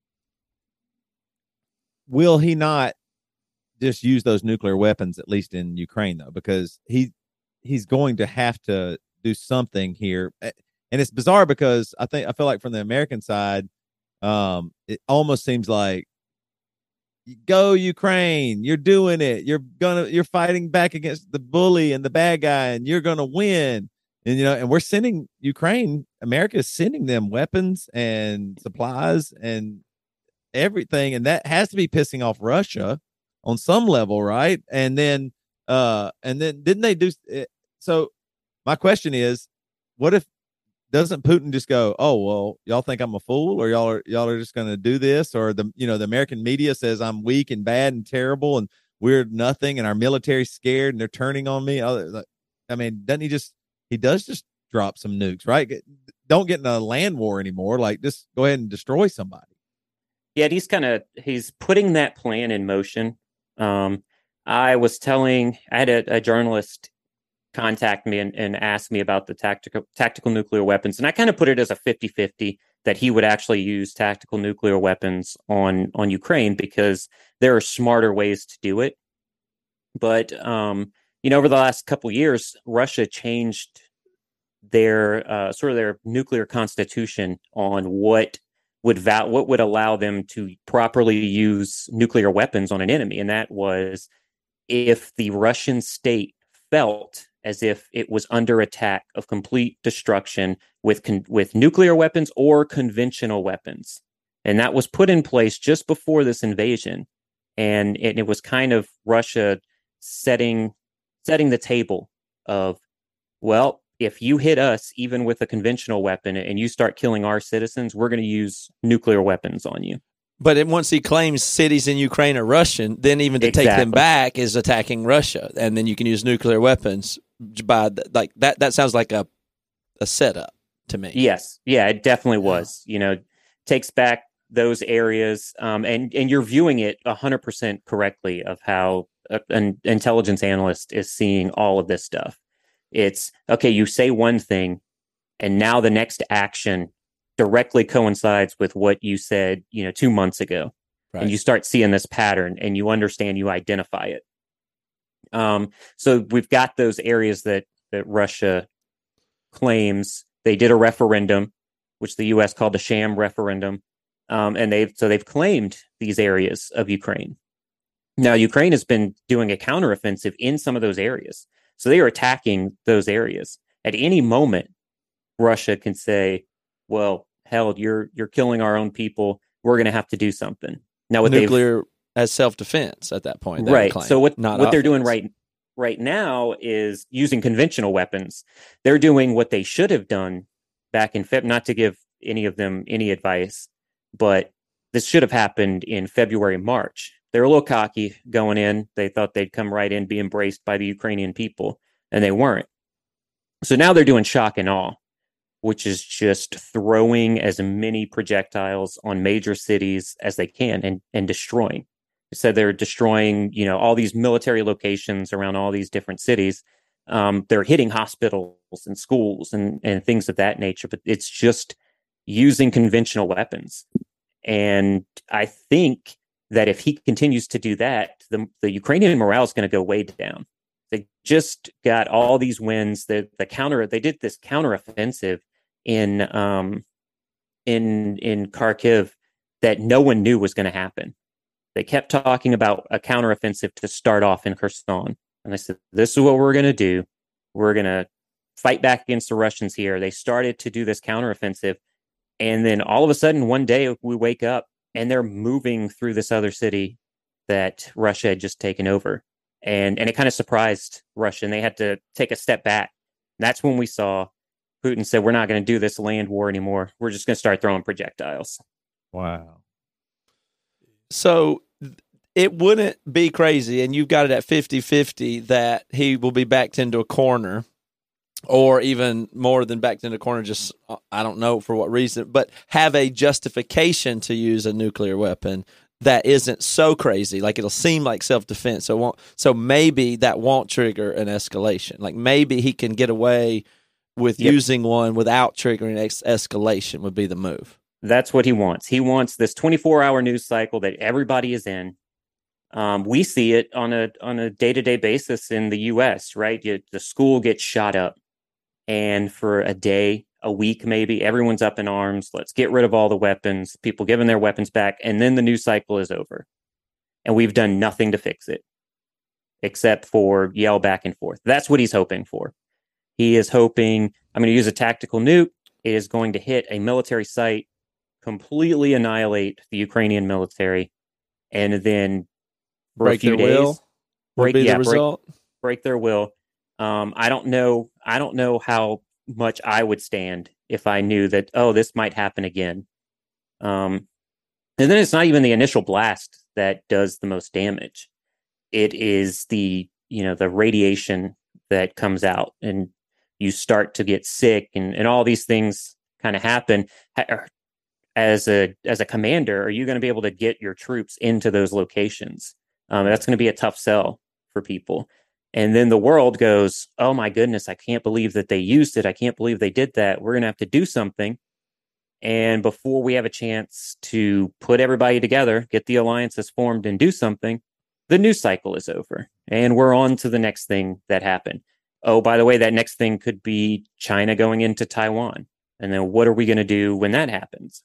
E: will he not just use those nuclear weapons, at least in Ukraine, though? Because he's going to have to do something here. And it's bizarre because I feel like from the American side, it almost seems like, go Ukraine, you're doing it. You're fighting back against the bully and the bad guy, and you're gonna win. And and we're sending Ukraine, America is sending them weapons and supplies and everything, and that has to be pissing off Russia on some level, right? And then didn't they do it? So my question is, what if doesn't Putin just go, oh, well, y'all think I'm a fool, or y'all are just going to do this? Or the American media says I'm weak and bad and terrible and we're nothing and our military's scared and they're turning on me. I mean, he does just drop some nukes, right? Don't get in a land war anymore. Like, just go ahead and destroy somebody.
D: Yeah, he's putting that plan in motion. I had a journalist contact me and ask me about the tactical nuclear weapons. And I kind of put it as a 50-50 that he would actually use tactical nuclear weapons on Ukraine because there are smarter ways to do it. But, over the last couple of years, Russia changed their sort of their nuclear constitution on what would allow them to properly use nuclear weapons on an enemy. And that was if the Russian state felt as if it was under attack of complete destruction with nuclear weapons or conventional weapons. And that was put in place just before this invasion. And it was kind of Russia setting the table of, well, if you hit us, even with a conventional weapon, and you start killing our citizens, we're going to use nuclear weapons on you.
C: But once he claims cities in Ukraine are Russian, then even to take them back is attacking Russia, and then you can use nuclear weapons. That sounds like a setup to me.
D: Yes, yeah, it definitely was. Takes back those areas, and you're viewing it 100% correctly of how an intelligence analyst is seeing all of this stuff. It's okay. You say one thing, and now the next action directly coincides with what you said, 2 months ago. Right. And you start seeing this pattern and you understand, you identify it. So we've got those areas that Russia claims. They did a referendum, which the U.S. called a sham referendum. And they've claimed these areas of Ukraine. Now, Ukraine has been doing a counteroffensive in some of those areas. So they are attacking those areas. At any moment, Russia can say, well, hell, you're killing our own people. We're going to have to do something. Now, what
C: nuclear as self-defense at that point.
D: Right. So what they're doing right now is using conventional weapons. They're doing what they should have done back in February, not to give any of them any advice, but this should have happened in February, March. They're a little cocky going in. They thought they'd come right in, be embraced by the Ukrainian people, and they weren't. So now they're doing shock and awe, which is just throwing as many projectiles on major cities as they can and destroying. It said they're destroying, all these military locations around all these different cities. They're hitting hospitals and schools and things of that nature, but it's just using conventional weapons. And I think that if he continues to do that, the Ukrainian morale is going to go way down. They just got all these wins. They did this counteroffensive in Kharkiv that no one knew was going to happen. They kept talking about a counteroffensive to start off in Kherson. And I said, this is what we're going to do. We're going to fight back against the Russians here. They started to do this counteroffensive. And then all of a sudden, one day we wake up and they're moving through this other city that Russia had just taken over. And it kind of surprised Russia, and they had to take a step back. That's when we saw Putin said, we're not going to do this land war anymore. We're just going to start throwing projectiles.
E: Wow.
C: So it wouldn't be crazy, and you've got it at 50-50, that he will be backed into a corner, or even more than backed into a corner, just, I don't know for what reason, but have a justification to use a nuclear weapon that isn't so crazy. Like, it'll seem like self-defense. So maybe that won't trigger an escalation. Like, maybe he can get away with using one without triggering escalation would be the move.
D: That's what he wants. He wants this 24-hour news cycle that everybody is in. We see it on a day-to-day basis in the U.S., right? The school gets shot up, and for a day, a week maybe, everyone's up in arms. Let's get rid of all the weapons, people giving their weapons back, and then the news cycle is over. And we've done nothing to fix it, except for yell back and forth. That's what he's hoping for. He is hoping, I'm going to use a tactical nuke. It is going to hit a military site, completely annihilate the Ukrainian military, and then for
C: break
D: a few
C: their
D: days,
C: will would be the result.
D: Break their will. I don't know how much I would stand if I knew that, this might happen again. And then it's not even the initial blast that does the most damage. It is the radiation that comes out, and you start to get sick, and all these things kind of happen. As a commander, are you going to be able to get your troops into those locations? That's going to be a tough sell for people. And then the world goes, oh my goodness, I can't believe that they used it. I can't believe they did that. We're going to have to do something. And before we have a chance to put everybody together, get the alliances formed and do something, the news cycle is over. And we're on to the next thing that happened. Oh, by the way, that next thing could be China going into Taiwan. And then what are we going to do when that happens?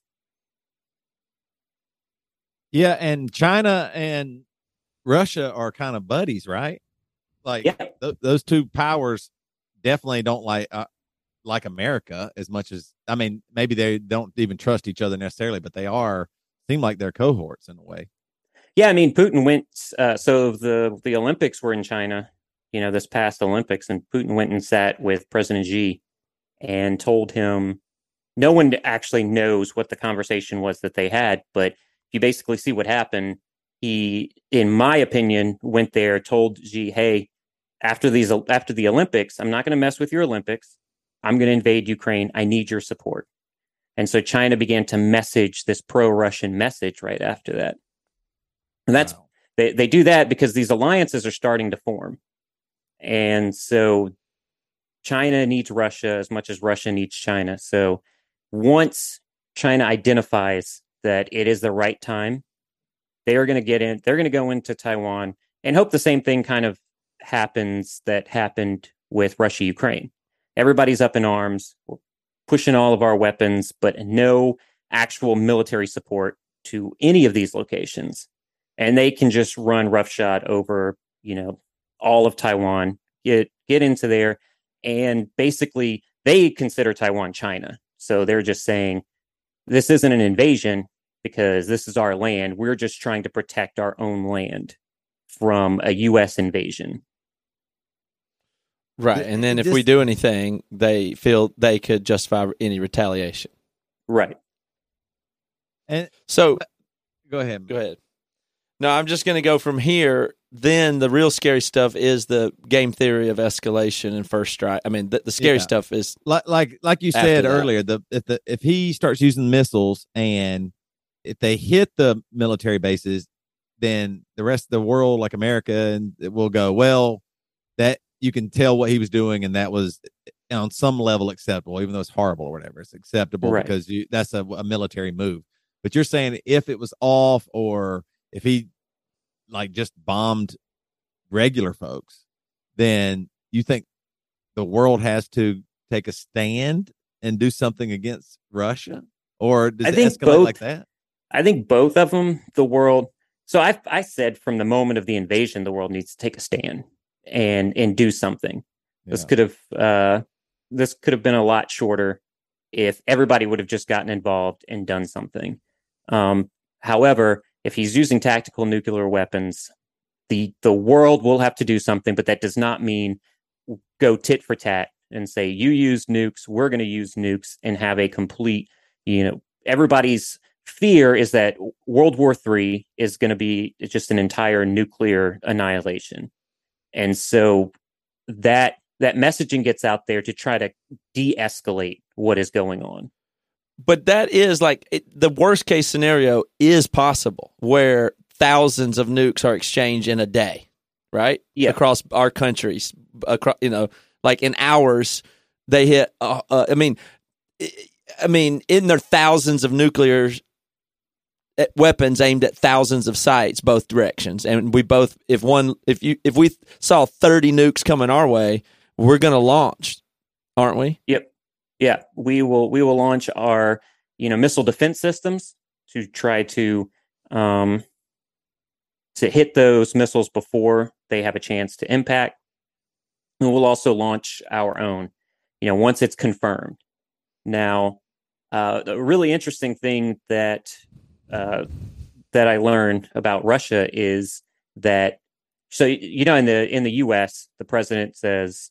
E: Yeah, and China and Russia are kind of buddies, right? Like those two powers definitely don't like America as much as, I mean, maybe they don't even trust each other necessarily, but they seem like they're cohorts in a way.
D: Yeah, I mean, Putin went, so the Olympics were in China, this past Olympics, and Putin went and sat with President Xi and told him, no one actually knows what the conversation was that they had, but you basically see what happened. He, in my opinion, went there, told Xi, hey, after the Olympics, I'm not going to mess with your Olympics. I'm going to invade Ukraine. I need your support. And so China began to message this pro-Russian message right after that. And that's they do that because these alliances are starting to form. And so China needs Russia as much as Russia needs China. So once China identifies that it is the right time, they are going to get in. They're going to go into Taiwan and hope the same thing kind of happens that happened with Russia, Ukraine. Everybody's up in arms, we're pushing all of our weapons, but no actual military support to any of these locations. And they can just run roughshod over, all of Taiwan, get into there. And basically they consider Taiwan China. So they're just saying, this isn't an invasion because this is our land. We're just trying to protect our own land from a U.S. invasion.
C: Right. And then if we do anything, they feel they could justify any retaliation.
D: Right.
E: And
C: so
E: go ahead.
C: Go ahead. No, I'm just going to go from here. Then the real scary stuff is the game theory of escalation and first strike. I mean, the scary stuff is
E: like you said earlier. If he starts using missiles and if they hit the military bases, then the rest of the world, like America, and it will go, well, that you can tell what he was doing, and that was on some level acceptable, even though it's horrible or whatever. It's acceptable
D: Right.
E: because that's a military move. But you're saying if it was off, or if he like just bombed regular folks, then you think the world has to take a stand and do something against Russia? Or does it escalate like that?
D: I think both of them, the world. So I said from the moment of the invasion, the world needs to take a stand and do something.
E: Yeah.
D: This could have been a lot shorter if everybody would have just gotten involved and done something. However, if he's using tactical nuclear weapons, the world will have to do something, but that does not mean go tit for tat and say, you use nukes, we're going to use nukes, and have a complete, everybody's fear is that World War III is going to be just an entire nuclear annihilation. And so that messaging gets out there to try to de-escalate what is going on.
C: But that is the worst case scenario is possible, where thousands of nukes are exchanged in a day, right?
D: Yeah.
C: Across our countries, like in hours, they hit. I mean, in their thousands of nuclear weapons aimed at thousands of sites, both directions, and we both, if we saw 30 nukes coming our way, we're going to launch, aren't we?
D: Yep. Yeah, we will launch our missile defense systems to try to hit those missiles before they have a chance to impact. And we'll also launch our own, once it's confirmed. Now, the really interesting thing that I learned about Russia is that, so in the U.S., the president says,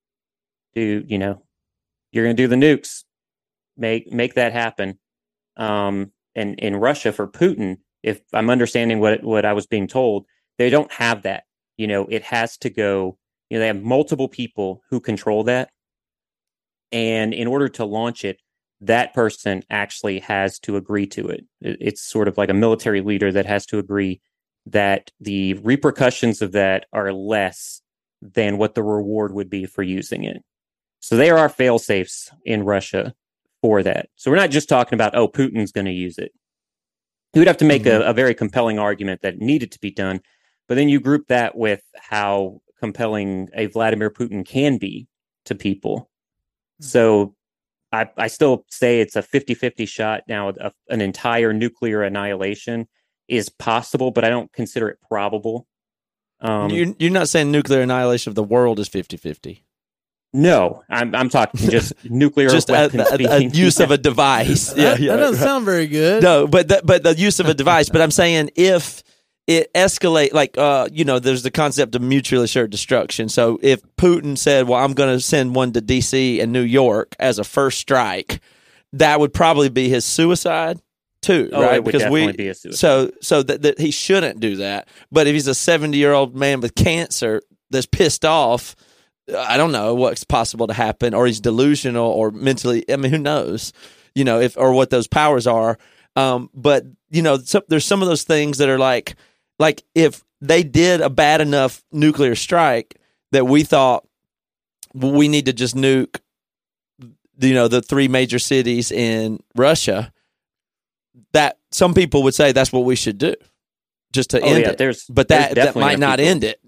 D: you're going to do the nukes, make that happen. And in Russia, for Putin, if I'm understanding what I was being told, they don't have that. It has to go. They have multiple people who control that, and in order to launch it, that person actually has to agree to it. It's sort of like a military leader that has to agree that the repercussions of that are less than what the reward would be for using it. So there are fail-safes in Russia for that. So we're not just talking about, Putin's going to use it. You would have to make a very compelling argument that it needed to be done. But then you group that with how compelling a Vladimir Putin can be to people. So I still say it's a 50-50 shot. Now, an entire nuclear annihilation is possible, but I don't consider it probable.
C: You're not saying nuclear annihilation of the world is 50-50.
D: No, I'm talking just nuclear
C: just
D: weapons
C: a use of a device.
B: That doesn't sound very good.
C: No, but the use of a device. But I'm saying if it escalate, there's the concept of mutually assured destruction. So if Putin said, well, I'm going to send one to D.C. and New York as a first strike, that would probably be his suicide too, right?
D: It would definitely be a suicide.
C: So that he shouldn't do that. But if he's a 70-year-old man with cancer that's pissed off, I don't know what's possible to happen, or he's delusional or mentally. I mean, who knows? Or what those powers are. But there's some of those things that are like if they did a bad enough nuclear strike that we thought we need to just nuke, the three major cities in Russia, that some people would say that's what we should do, just to end it. But that might not end it.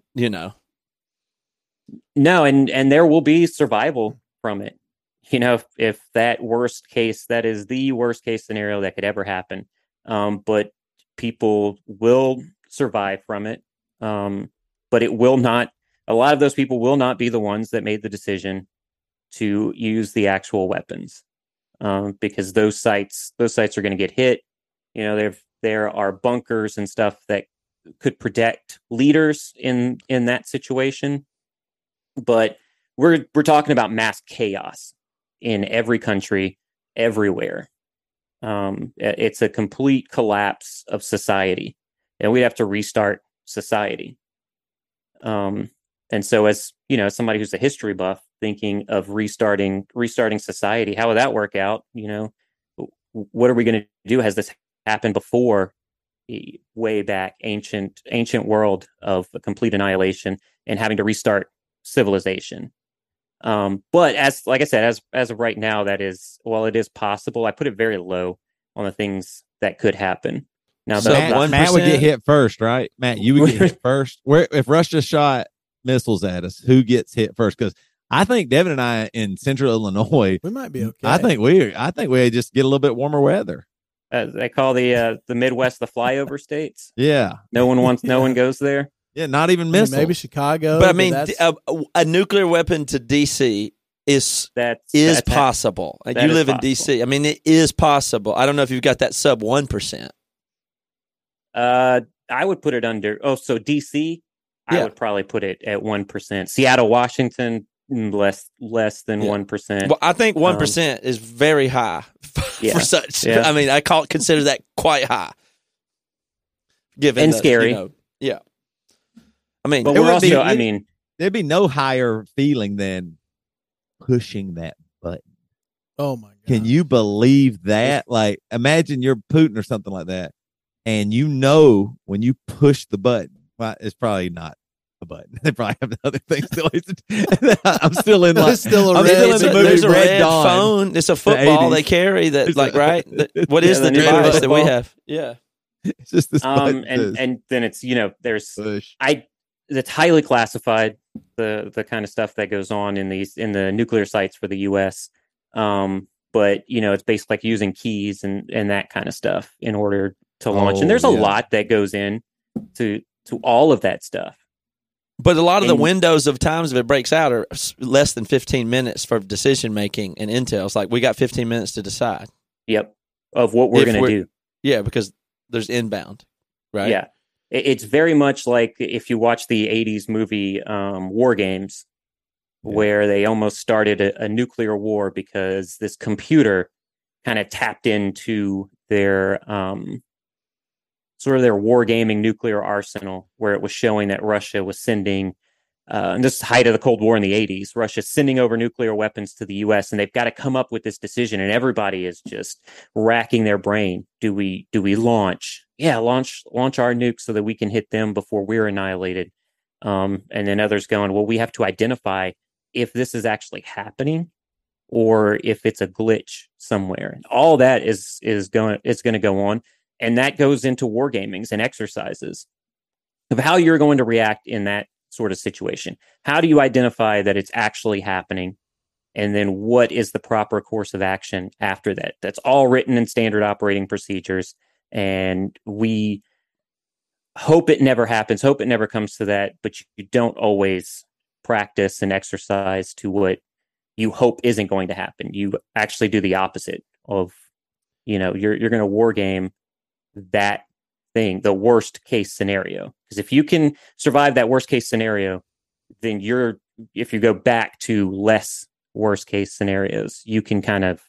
D: No, and there will be survival from it. If that worst case, that is the worst case scenario that could ever happen. But people will survive from it. But it will not, a lot of those people will not be the ones that made the decision to use the actual weapons. Because those sites are going to get hit. There are bunkers and stuff that could protect leaders in that situation. But we're talking about mass chaos in every country, everywhere. It's a complete collapse of society, and we have to restart society. And so, as somebody who's a history buff, thinking of restarting society, how would that work out? What are we going to do? Has this happened before? way back, ancient world of a complete annihilation and having to restart civilization. But like I said, as of right now, that is, while it is possible, I put it very low on the things that could happen. Now,
C: So
E: Matt would get hit first, right? Matt, you would get hit first. Where if Russia shot missiles at us, who gets hit first? Because I think Devin and I in Central Illinois,
B: We might be okay.
E: I think we just get a little bit warmer weather.
D: they call the Midwest the flyover states.
E: Yeah,
D: No one goes there.
E: yeah, not even
B: I mean,
E: missiles.
B: maybe Chicago.
C: But I mean,
B: that's-
C: a nuclear weapon to DC is
D: That's
C: possible.
D: that
C: You
D: is
C: live in
D: possible.
C: DC. I mean, it is possible. I don't know if you've got that sub 1%.
D: I would put it under. Oh, so DC, I
C: Yeah.
D: would probably put it at 1%. Seattle, Washington, less than
C: Yeah.
D: 1%.
C: Well, I think 1% is very high
D: Yeah.
C: for such.
D: Yeah.
C: I mean, consider that quite high. Given
D: And
C: the,
D: scary.
C: Yeah. I mean,
D: But
E: it
D: we're
E: would be-
D: also, I mean,
E: There'd be no higher feeling than pushing that button.
B: oh my god!
E: Can you believe that? Like, imagine you're Putin or something like that, and you know when you push the button, well, it's probably not a button. They probably have other things. I'm still in like
B: There's still a
E: I'm
B: red-
E: still in the movie
C: there's a red
E: Dawn.
C: phone. It's a football
E: 80s.
C: they carry that,
E: It's
C: like,
E: a-
C: right? What is
D: Yeah,
C: the
D: the new
C: device that we
D: football.
C: have? Yeah.
E: It's just this button
D: and
E: says
D: then it's, there's
E: push.
D: it's highly classified, the kind of stuff that goes on in the nuclear sites for the US. But it's basically like using keys and that kind of stuff in order to launch.
E: Oh,
D: And there's a
E: yeah.
D: lot that goes in to all of that stuff.
C: But a lot of the
D: And-
C: windows of times if it breaks out are less than 15 minutes for decision making and intel. It's like we got 15 minutes to decide.
D: Yep. Of what we're
C: If
D: going to
C: we're-
D: do.
C: Yeah, because there's inbound, right?
D: Yeah. It's very much like if you watch the 80s movie War Games, where they almost started a nuclear war because this computer kind of tapped into their sort of their wargaming nuclear arsenal, where it was showing that Russia was sending, and this is the height of the Cold War in the 80s, Russia's sending over nuclear weapons to the US, and they've got to come up with this decision, and everybody is just racking their brain. Do we launch? Yeah, launch our nukes so that we can hit them before we're annihilated. And then others going, well, we have to identify if this is actually happening or if it's a glitch somewhere. And all that is going to go on. And that goes into wargamings and exercises of how you're going to react in that sort of situation. How do you identify that it's actually happening? And then what is the proper course of action after that? That's all written in standard operating procedures. And we hope it never happens, hope it never comes to that, but you don't always practice and exercise to what you hope isn't going to happen. You actually do the opposite of, you're going to war game that thing, the worst case scenario. Because if you can survive that worst case scenario, then if you go back to less worst case scenarios, you can kind of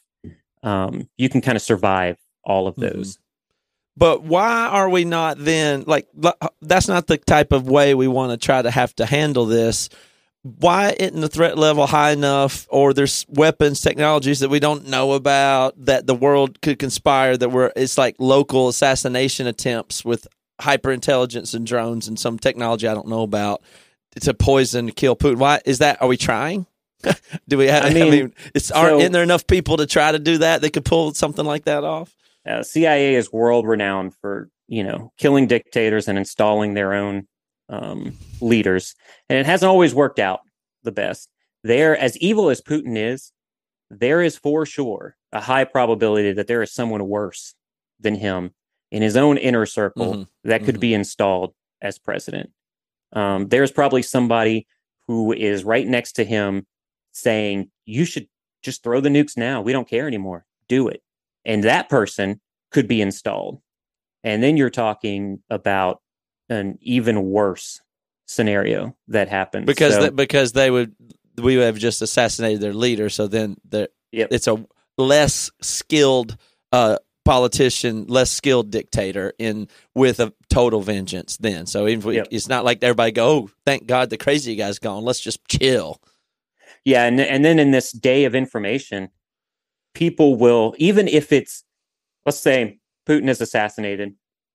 D: survive all of those.
C: But why are we not then, like, that's not the type of way we want to try to have to handle this. Why isn't the threat level high enough, or there's weapons, technologies that we don't know about that the world could conspire it's like local assassination attempts with hyper intelligence and drones and some technology I don't know about to poison, kill Putin? Why is that? Are we trying? Do we have, aren't there enough people to try to do that? They could pull something like that off?
D: CIA is world renowned for, killing dictators and installing their own leaders. And it hasn't always worked out the best. As evil as Putin is, there is for sure a high probability that there is someone worse than him in his own inner circle that could be installed as president. There's probably somebody who is right next to him saying, you should just throw the nukes now. We don't care anymore. Do it. And that person could be installed. And then you're talking about an even worse scenario that happens.
C: Because we would have just assassinated their leader. So then it's a less skilled politician, less skilled dictator with a total vengeance then. So even it's not like everybody go, oh, thank God the crazy guy's gone. Let's just chill.
D: Yeah. And then in this day of information, people will, even if it's, let's say Putin is assassinated,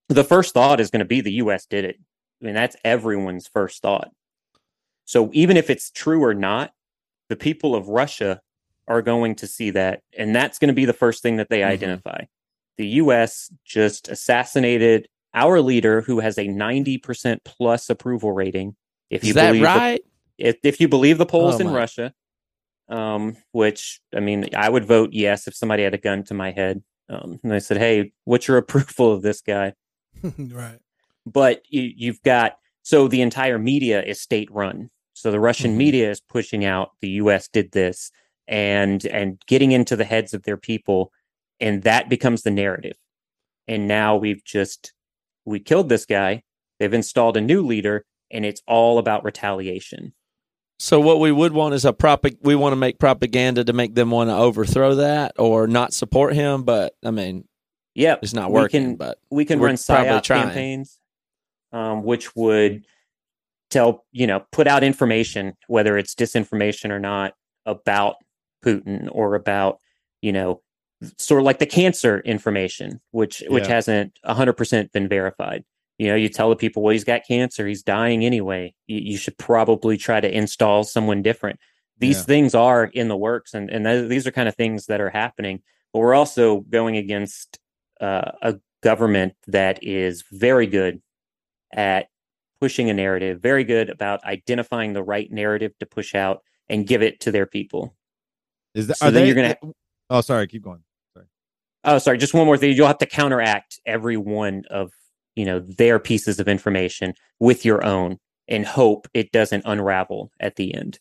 D: the first thought is going to be the U.S. did it. I mean, that's everyone's first thought. So even if it's true or not, the people of Russia are going to see that, and that's going to be the first thing that they identify. The U.S. just assassinated our leader, who has a 90% plus approval rating. If you
C: Is that
D: believe
C: right?
D: if you believe the polls
C: Oh,
D: in
C: my.
D: Russia, which, I mean, I would vote yes if somebody had a gun to my head and I said, "Hey, what's your approval of this guy?"
B: Right.
D: But you've got, so the entire media is state run. So the Russian
C: Mhm.
D: media is pushing out the U.S. did this and getting into the heads of their people, and that becomes the narrative. And now we killed this guy. They've installed a new leader, and it's all about retaliation.
C: So what we would want is we want to make propaganda to make them want to overthrow that or not support him. But I mean,
D: Yep,
C: it's not working. But
D: we can
C: we're
D: run
C: probably
D: psyop
C: trying.
D: campaigns, which would put out information, whether it's disinformation or not, about Putin or about, sort of like the cancer information, which hasn't 100% been verified. You tell the people, well, he's got cancer, he's dying anyway. You should probably try to install someone different. These things are in the works, and these are kind of things that are happening. But we're also going against a government that is very good at pushing a narrative, very good about identifying the right narrative to push out and give it to their people. You're gonna.
E: Oh, sorry. Keep going. Sorry.
D: Oh, sorry. Just one more thing. You'll have to counteract every one of their pieces of information with your own, and hope it doesn't unravel at the end.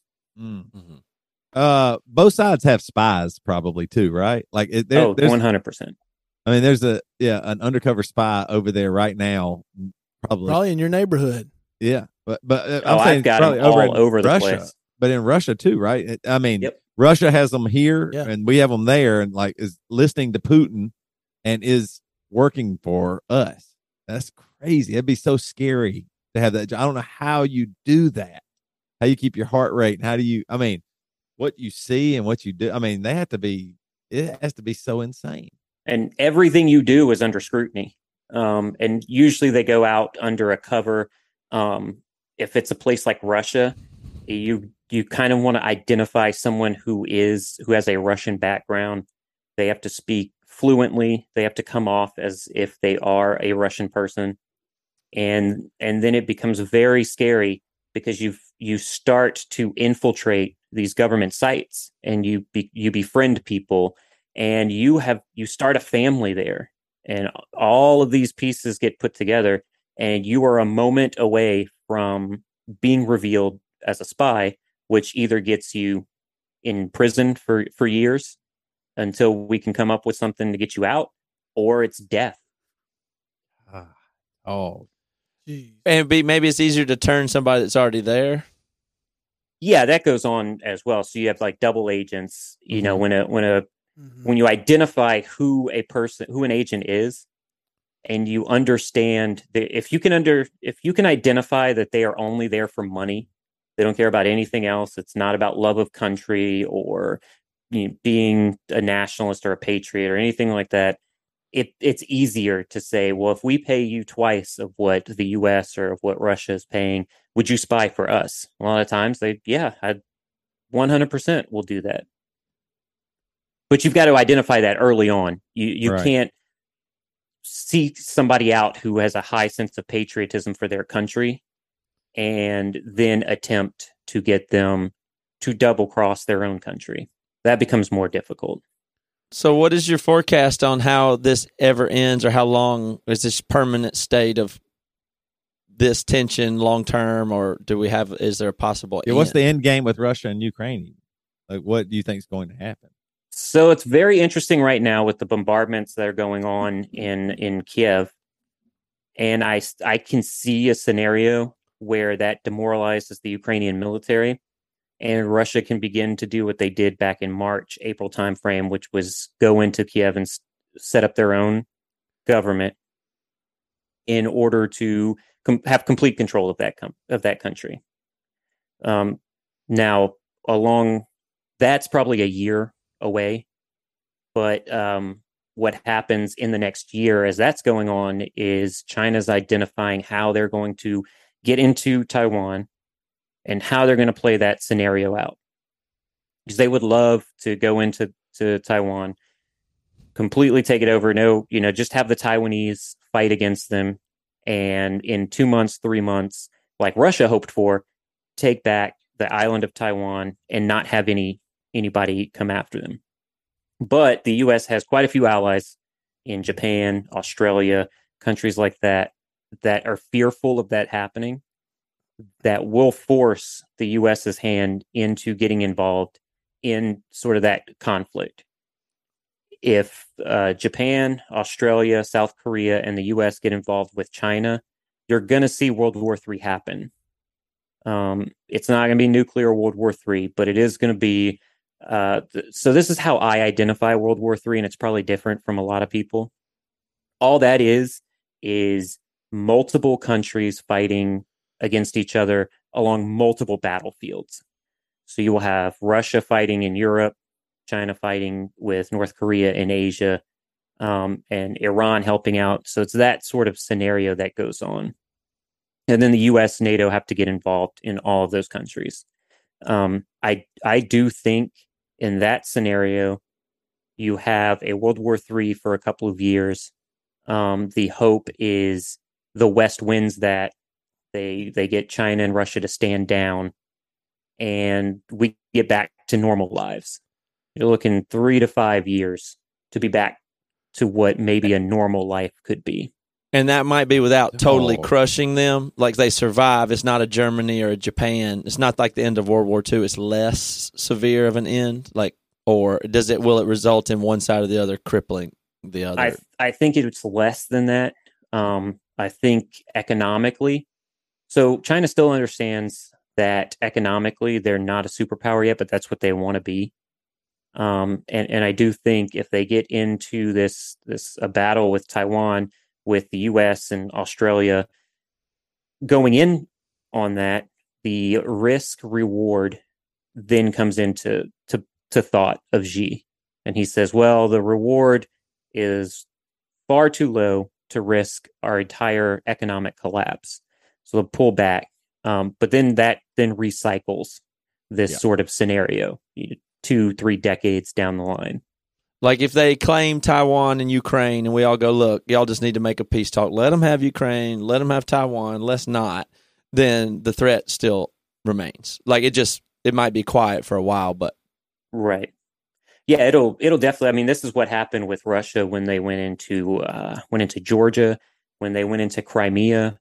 E: Both sides have spies, probably too, right? Like, there's
D: 100%.
E: I mean, there's an undercover spy over there right now,
B: Probably in your neighborhood.
E: Yeah, but
D: I've got them all over the
E: Russia,
D: place.
E: but in Russia too, right? I mean,
D: Yep.
E: Russia has them here,
B: Yeah.
E: and we have them there, and like is listening to Putin, and is working for us. That's crazy. It'd be so scary to have that. I don't know how you do that. How you keep your heart rate, and how do you? I mean, what you see and what you do. I mean, they have to be. It has to be so insane.
D: And everything you do is under scrutiny. And usually they go out under a cover. If it's a place like Russia, you kind of want to identify someone who has a Russian background. They have to speak fluently. They have to come off as if they are a Russian person. And then it becomes very scary because you start to infiltrate these government sites, and you befriend people, and you start a family there, and all of these pieces get put together, and you are a moment away from being revealed as a spy, which either gets you in prison for years until we can come up with something to get you out, or it's death.
E: Oh,
B: Jeez.
D: Mm-hmm.
C: And maybe it's easier to turn somebody that's already there.
D: Yeah, that goes on as well. So you have like double agents. You know,
B: Mhm.
D: when you identify who an agent is, and you understand that if you can identify that they are only there for money, they don't care about anything else. It's not about love of country or being a nationalist or a patriot or anything like that. It's easier to say, well, if we pay you twice of what the U.S. or of what Russia is paying, would you spy for us? A lot of times I 100% will do that. But you've got to identify that early on. You
E: Right.
D: can't seek somebody out who has a high sense of patriotism for their country and then attempt to get them to double cross their own country. That becomes more difficult.
C: So what is your forecast on how this ever ends, or how long is this permanent state of this tension long term, or is there a possible
E: yeah. What's
C: end?
E: the end game with Russia and Ukraine? Like, what do you think is going to happen?
D: So it's very interesting right now with the bombardments that are going on in Kiev. And I can see a scenario where that demoralizes the Ukrainian military, and Russia can begin to do what they did back in March, April timeframe, which was go into Kiev and set up their own government in order to have complete control of that country. Now, that's probably a year away, but what happens in the next year as that's going on is China's identifying how they're going to get into Taiwan and how they're going to play that scenario out. Because they would love to go into Taiwan, completely take it over. No, just have the Taiwanese fight against them. And in 2 months, 3 months, like Russia hoped for, take back the island of Taiwan and not have anybody come after them. But the U.S. has quite a few allies in Japan, Australia, countries like that are fearful of that happening, that will force the U.S.'s hand into getting involved in sort of that conflict. If Japan, Australia, South Korea, and the U.S. get involved with China, you're going to see World War III happen. It's not going to be nuclear World War III, but it is going to be. So this is how I identify World War III, and it's probably different from a lot of people. All that is multiple countries fighting against each other along multiple battlefields. So you will have Russia fighting in Europe, China fighting with North Korea in Asia, and Iran helping out. So it's that sort of scenario that goes on. And then the U.S., NATO have to get involved in all of those countries. I do think in that scenario, you have a World War III for a couple of years. The hope is the West wins that. They get China and Russia to stand down, and we get back to normal lives. You're looking 3 to 5 years to be back to what maybe a normal life could be.
C: And that might be without totally crushing them. Like they survive. It's not a Germany or a Japan. It's not like the end of World War II. It's less severe of an end. Or will it result in one side or the other crippling the other?
D: I think it's less than that. I think economically. So China still understands that economically they're not a superpower yet, but that's what they want to be. And I do think if they get into a battle with Taiwan, with the U.S. and Australia going in on that, the risk reward then comes into thought of Xi, and he says, "Well, the reward is far too low to risk our entire economic collapse, so they'll pull back." But then that recycles this sort of scenario 2-3 decades down the line.
C: Like if they claim Taiwan and Ukraine and we all go, look, y'all just need to make a peace talk. Let them have Ukraine. Let them have Taiwan. Let's not. Then the threat still remains. Like it might be quiet for a while, but.
D: Right. Yeah, it'll definitely. I mean, this is what happened with Russia when they went into Georgia, when they went into Crimea.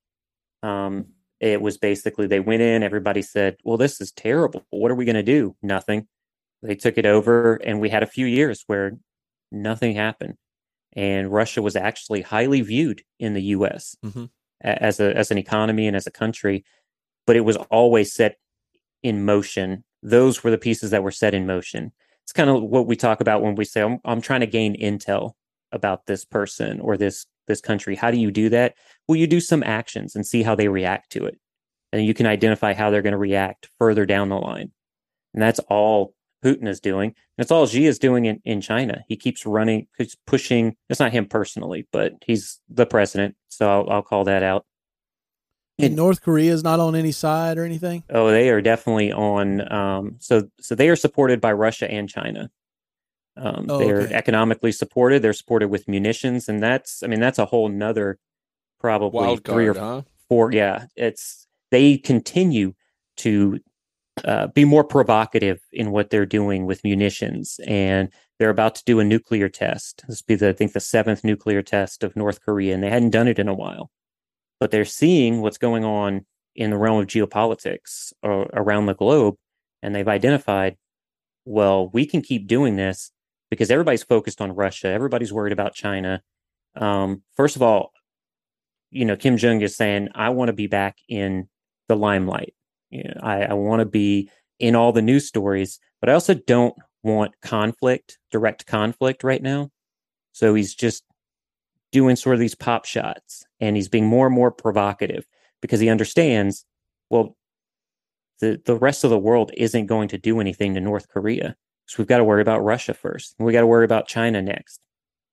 D: It was basically they went in. Everybody said, well, this is terrible. What are we going to do? Nothing. They took it over, and we had a few years where nothing happened. And Russia was actually highly viewed in the U.S. As an economy and as a country, but it was always set in motion. Those were the pieces that were set in motion. It's kind of what we talk about when we say, I'm trying to gain intel about this person or this country. How do you do that? Well, you do some actions and see how they react to it. And you can identify how they're going to react further down the line. And that's all Putin is doing. And it's all Xi is doing in China. He keeps pushing. It's not him personally, but he's the president. So I'll call that out.
B: And North Korea is not on any side or anything?
D: Oh, they are definitely on. So they are supported by Russia and China. They're economically supported. They're supported with munitions. And that's a whole nother probably
C: wild card,
D: 3 or 4. Yeah. They continue to be more provocative in what they're doing with munitions. And they're about to do a nuclear test. This will be, I think, the 7th nuclear test of North Korea. And they hadn't done it in a while. But they're seeing what's going on in the realm of geopolitics around the globe. And they've identified, well, we can keep doing this because everybody's focused on Russia. Everybody's worried about China. First of all, Kim Jong is saying, I want to be back in the limelight. I want to be in all the news stories, but I also don't want direct conflict right now. So he's just doing sort of these pop shots, and he's being more and more provocative because he understands, well, the rest of the world isn't going to do anything to North Korea. So we've got to worry about Russia first. And we got to worry about China next.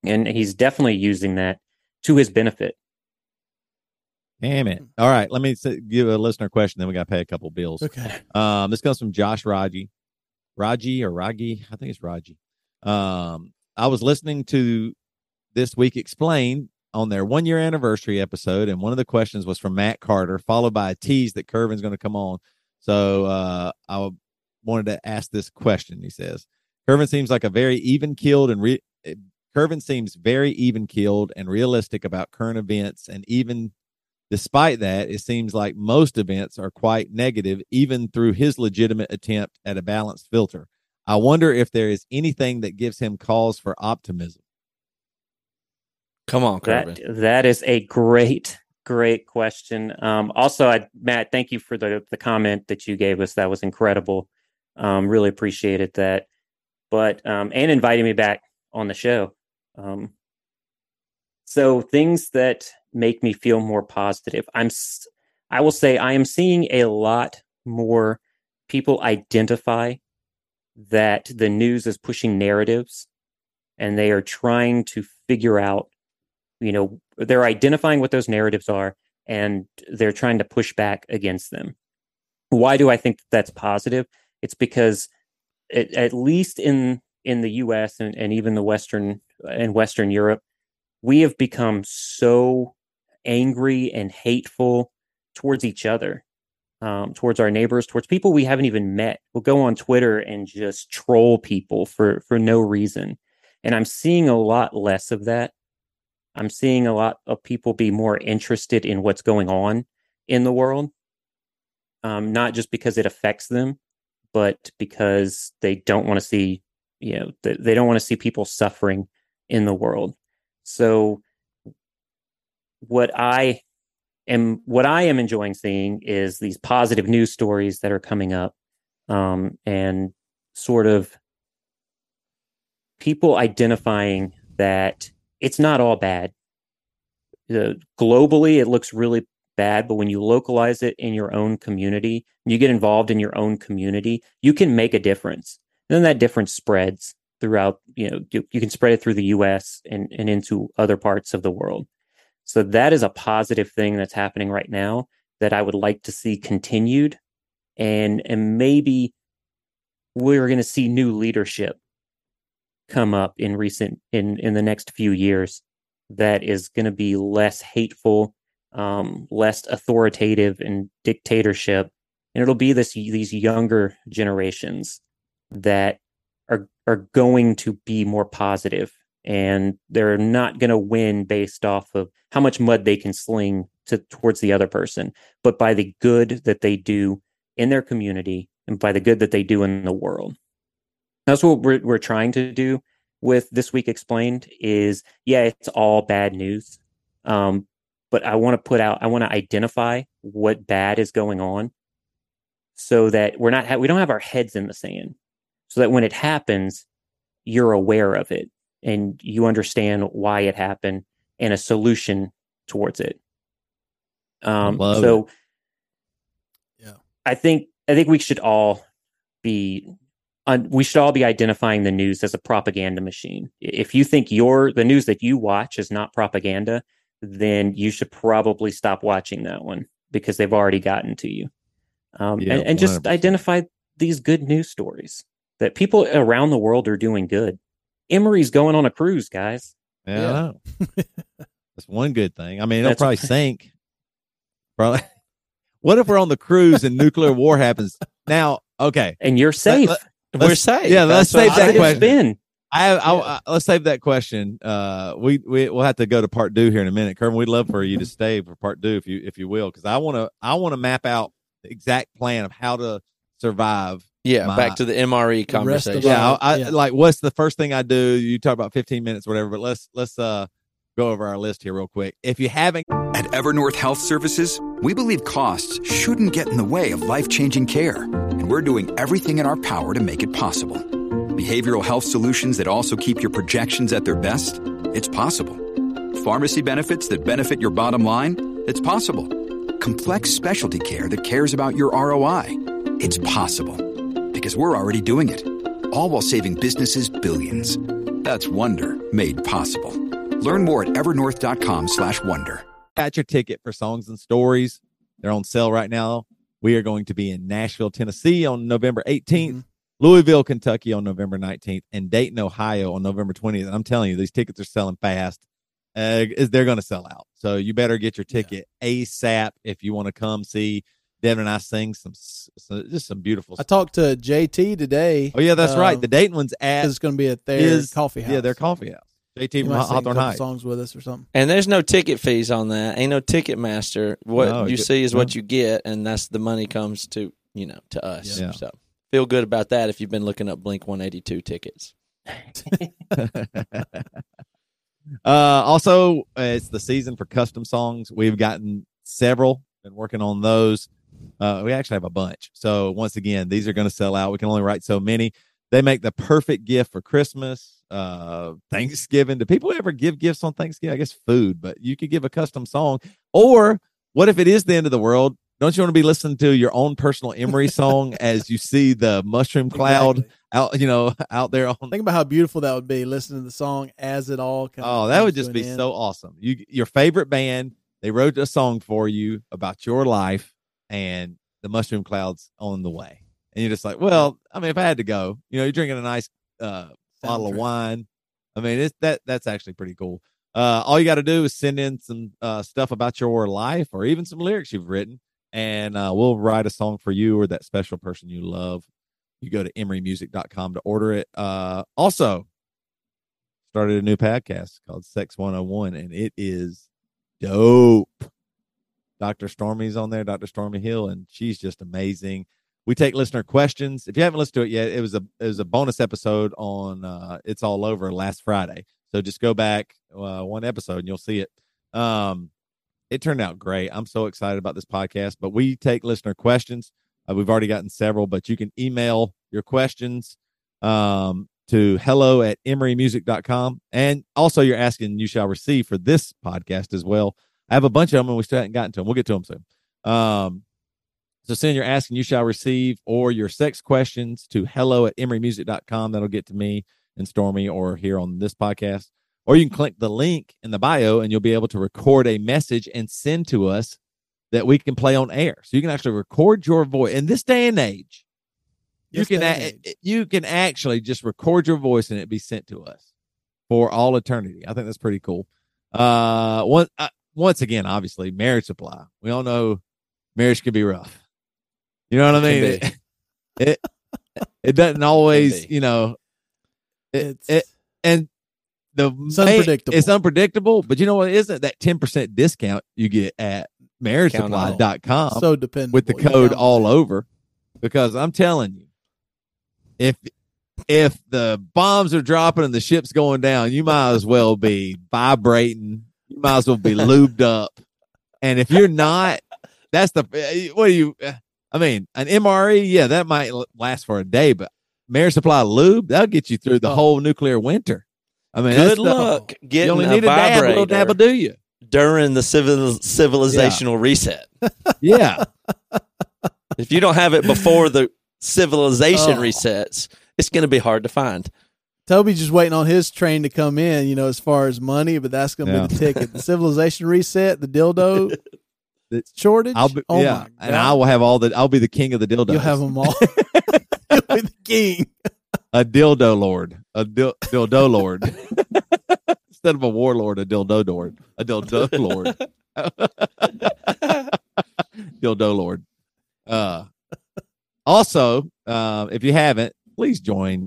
D: And he's definitely using that to his benefit.
E: Damn it. All right. Let me give a listener question, then we got to pay a couple bills.
B: Okay.
E: This comes from Josh Raji. Raji. I think it's Raji. I was listening to This Week Explained on their 1-year anniversary episode, and one of the questions was from Matt Carter, followed by a tease that Curvin's going to come on. So I wanted to ask this question. He says, Curvin seems like a very even-keeled and Curvin seems very even-keeled and realistic about current events, and even despite that, it seems like most events are quite negative, even through his legitimate attempt at a balanced filter. I wonder if there is anything that gives him cause for optimism.
C: Come on, Curvin.
D: That is a great question. Also, Matt, thank you for the comment that you gave us. That was incredible. Really appreciated that. But and inviting me back on the show. So things that make me feel more positive. I will say I am seeing a lot more people identify that the news is pushing narratives, and they are trying to figure out, they're identifying what those narratives are, and they're trying to push back against them. Why do I think that's positive? It's because at least in the US and even the Western Europe, we have become so angry and hateful towards each other, towards our neighbors, towards people we haven't even met. We'll go on Twitter and just troll people for no reason. And I'm seeing a lot less of that. I'm seeing a lot of people be more interested in what's going on in the world, not just because it affects them, but because they don't want to see, they don't want to see people suffering in the world. So what I am enjoying seeing is these positive news stories that are coming up, and sort of people identifying that it's not all bad. Globally, it looks really bad, but when you localize it in your own community, you get involved in your own community, you can make a difference. And then that difference spreads throughout, you can spread it through the US and into other parts of the world. So that is a positive thing that's happening right now that I would like to see continued. And maybe we're going to see new leadership come up in the next few years that is going to be less hateful, less authoritative and dictatorship. And it'll be these younger generations that are going to be more positive, and they're not going to win based off of how much mud they can sling towards the other person, but by the good that they do in their community and by the good that they do in the world. That's what we're trying to do with This Week Explained is, it's all bad news. But I want to identify what bad is going on so that we don't have our heads in the sand, so that when it happens, you're aware of it and you understand why it happened and a solution towards it. So
B: yeah,
D: I think we should all be identifying the news as a propaganda machine. If you think the news that you watch is not propaganda, then you should probably stop watching that one because they've already gotten to you. And just identify these good news stories that people around the world are doing good. Emery's going on a cruise, guys.
E: Yeah. That's one good thing. I mean, it'll probably sink. Probably. What if we're on the cruise and nuclear war happens? Now, okay.
D: And you're safe.
C: We're safe.
E: Yeah, let's save that question.
D: I
E: let's save that question. We'll have to go to part 2 here in a minute. Curvin, we'd love for you to stay for part 2 if you will, because I want to map out the exact plan of how to survive.
C: Yeah, back to the MRE conversation.
E: Like, what's the first thing I do? You talk about 15 minutes, whatever. But let's go over our list here real quick. If you haven't,
F: at Evernorth Health Services, we believe costs shouldn't get in the way of life-changing care, and we're doing everything in our power to make it possible. Behavioral health solutions that also keep your projections at their best? It's possible. Pharmacy benefits that benefit your bottom line? It's possible. Complex specialty care that cares about your ROI? It's possible. Because we're already doing it. All while saving businesses billions. That's Wonder made possible. Learn more at evernorth.com/wonder.
E: Got your ticket for Songs and Stories. They're on sale right now. We are going to be in Nashville, Tennessee on November 18th, Louisville, Kentucky on November 19th, and Dayton, Ohio on November 20th. And I'm telling you, these tickets are selling fast. They're going to sell out. So you better get your ticket ASAP if you want to come see Devin and I sing some beautiful stuff.
B: I talked to JT today.
E: Oh, yeah, that's right. The Dayton one's at
B: it's going to be at their coffee house.
E: Yeah, their coffee house. JT
B: You
E: from
B: might sing a
E: Hawthorne
B: couple
E: Heights.
B: songs with us or something.
C: And there's no ticket fees on that. Ain't no Ticketmaster. What
E: No,
C: you see is what you get, and that's the money comes to to us.
E: Yeah.
C: So feel good about that if you've been looking up Blink 182 tickets.
E: Also, it's the season for custom songs. We've gotten several, been working on those. We actually have a bunch. So once again, these are going to sell out. We can only write so many. They make the perfect gift for Christmas, Thanksgiving. Do people ever give gifts on Thanksgiving? I guess food, but you could give a custom song. Or what if it is the end of the world? Don't you want to be listening to your own personal Emery song as you see the mushroom cloud out there on?
B: Think about how beautiful that would be, listening to the song as it all comes.
E: Oh, that would
B: comes
E: just
B: to an
E: be
B: end.
E: so awesome. Your favorite band, they wrote a song for you about your life, and the mushroom cloud's on the way. And you're just like, well, I mean, if I had to go, you're drinking a nice bottle of wine. I mean, that's actually pretty cool. All you got to do is send in some stuff about your life or even some lyrics you've written, and we'll write a song for you or that special person you love. You go to emerymusic.com to order it. Also, started a new podcast called Sex 101, and it is dope. Dr. Stormy's on there, Dr. Stormy Hill, and she's just amazing. We take listener questions. If you haven't listened to it yet, it was a bonus episode on It's All Over last Friday. So just go back one episode and you'll see it. It turned out great. I'm so excited about this podcast, but we take listener questions. We've already gotten several, but you can email your questions to hello@emerymusic.com. And also you're asking, you shall receive for this podcast as well. I have a bunch of them and we still haven't gotten to them. We'll get to them soon. So send your asking, you shall receive, or your sex questions to hello@emerymusic.com. That'll get to me and Stormy or here on this podcast. Or you can click the link in the bio and you'll be able to record a message and send to us that we can play on air. So you can actually record your voice. In this day and age, you can actually just record your voice and it be sent to us for all eternity. I think that's pretty cool. Once again, obviously, Marriage Supply. We all know marriage can be rough. You know what I mean? It doesn't always,
B: It's
E: unpredictable. It's unpredictable, but you know what? Isn't that 10% discount you get at marriagesupply.com
B: so dependable
E: with the code all over? Because I'm telling you, if the bombs are dropping and the ship's going down, you might as well be vibrating. You might as well be lubed up. And if you're not, that's an MRE, yeah, that might last for a day, but Marriage Supply lube, that'll get you through the whole nuclear winter. I mean,
C: good luck getting
E: you only
C: a
E: need
C: vibrator
E: a little dabble, do you?
C: during the civilizational reset.
E: Yeah.
C: If you don't have it before the civilization resets, it's going to be hard to find.
B: Toby's just waiting on his train to come in, as far as money, but that's going to be the ticket. The civilization reset, the dildo shortage.
E: My God. And I will have I'll be the king of the dildos.
B: You'll have them all. You'll be the king.
E: A dildo lord. A dildo lord. Instead of a warlord, a dildo lord. A dildo lord. Dildo lord. Also, if you haven't, please join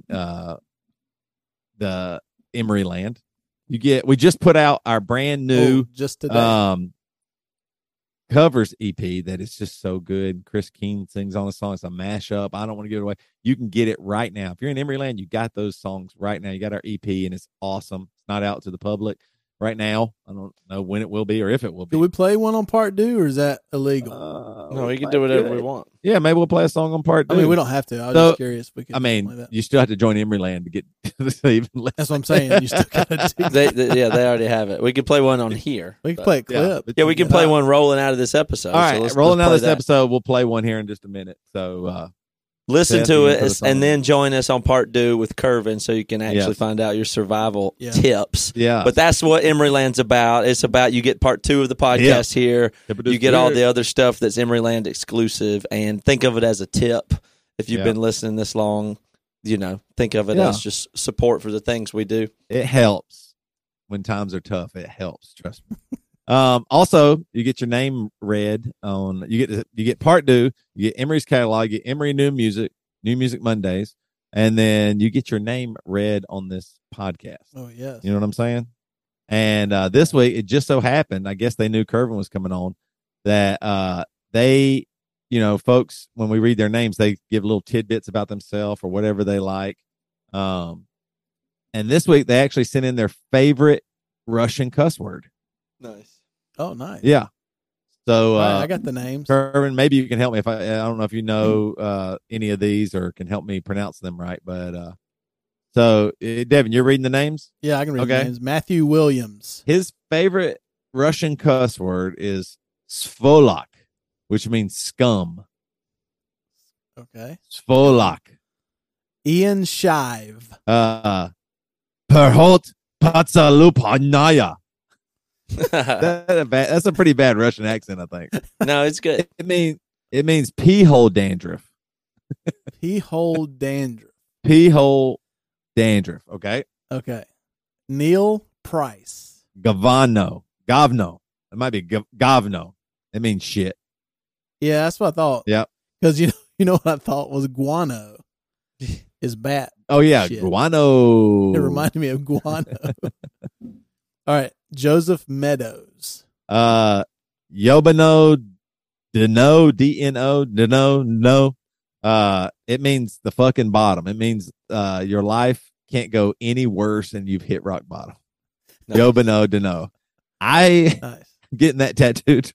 E: the Emery Land. We just put out our brand new
B: just today.
E: covers EP that is just so good. Chris Keene sings on a song. It's a mashup. I don't want to give it away. You can get it right now. If you're in Emery Land, you got those songs right now. You got our EP and it's awesome. It's not out to the public right now. I don't know when it will be or if it will be.
B: Do we play one on part 2 or is that illegal?
C: No, we can do whatever we want.
E: Yeah, maybe we'll play a song on part 2.
B: I mean, we don't have to. I was just curious. If we could play that.
E: You still have to join Emery Land to get to even listen.
B: That's what I'm saying. You still got to do that.
C: They already have it. We can play one on here.
B: We can play a clip.
C: Yeah, we can play one rolling out of this episode.
E: All right, rolling out of this episode, we'll play one here in just a minute. So
C: Listen
E: Seth,
C: to
E: you gonna
C: it
E: put us on?
C: and then join us on part 2 with Curvin so you can actually
E: Yes.
C: find out your survival
B: Yeah.
C: tips.
E: Yeah.
C: But that's what Emeryland's about. It's about you get part 2 of the podcast here. You get all the other stuff that's Emeryland exclusive, and think of it as a tip. If you've
E: Yeah.
C: been listening this long, think of it
E: Yeah.
C: as just support for the things we do.
E: It helps when times are tough. It helps. Trust me. Also, you get your name read on. You get part 2. You get Emery's catalog. You get Emery New Music Mondays, and then you get your name read on this podcast.
B: Oh yes.
E: You know what I'm saying? And this week, it just so happened, I guess they knew Curvin was coming on, that they, folks, when we read their names, they give little tidbits about themselves or whatever they like. And this week, they actually sent in their favorite Russian cuss word.
C: Nice.
B: Oh nice.
E: Yeah. So
B: All right, I got the names.
E: Curvin, maybe you can help me if I don't know if you know any of these or can help me pronounce them right. But so Devin, you're reading the names?
B: Yeah, I can read the
E: Okay.
B: names. Matthew Williams.
E: His favorite Russian cuss word is svolak, which means scum.
B: Okay.
E: Svolak.
B: Ian Shive.
E: Perhot patsalupanaya. That's a pretty bad Russian accent, I think.
C: No, it's good.
E: It means pee hole dandruff.
B: He hold dandruff.
E: Pee hole dandruff. Okay.
B: Okay. Neil Price.
E: Govno. It might be govno. It means shit.
B: Yeah, that's what I thought.
E: Yep.
B: Because you know what I thought was guano is bat.
E: Oh yeah,
B: Shit.
E: guano.
B: It reminded me of guano. All right. Joseph Meadows.
E: Yobano Deno DNO Deno no. It means the fucking bottom. It means your life can't go any worse and you've hit rock bottom.
C: Nice.
E: Yobano Deno. I
B: Nice.
E: getting that tattooed.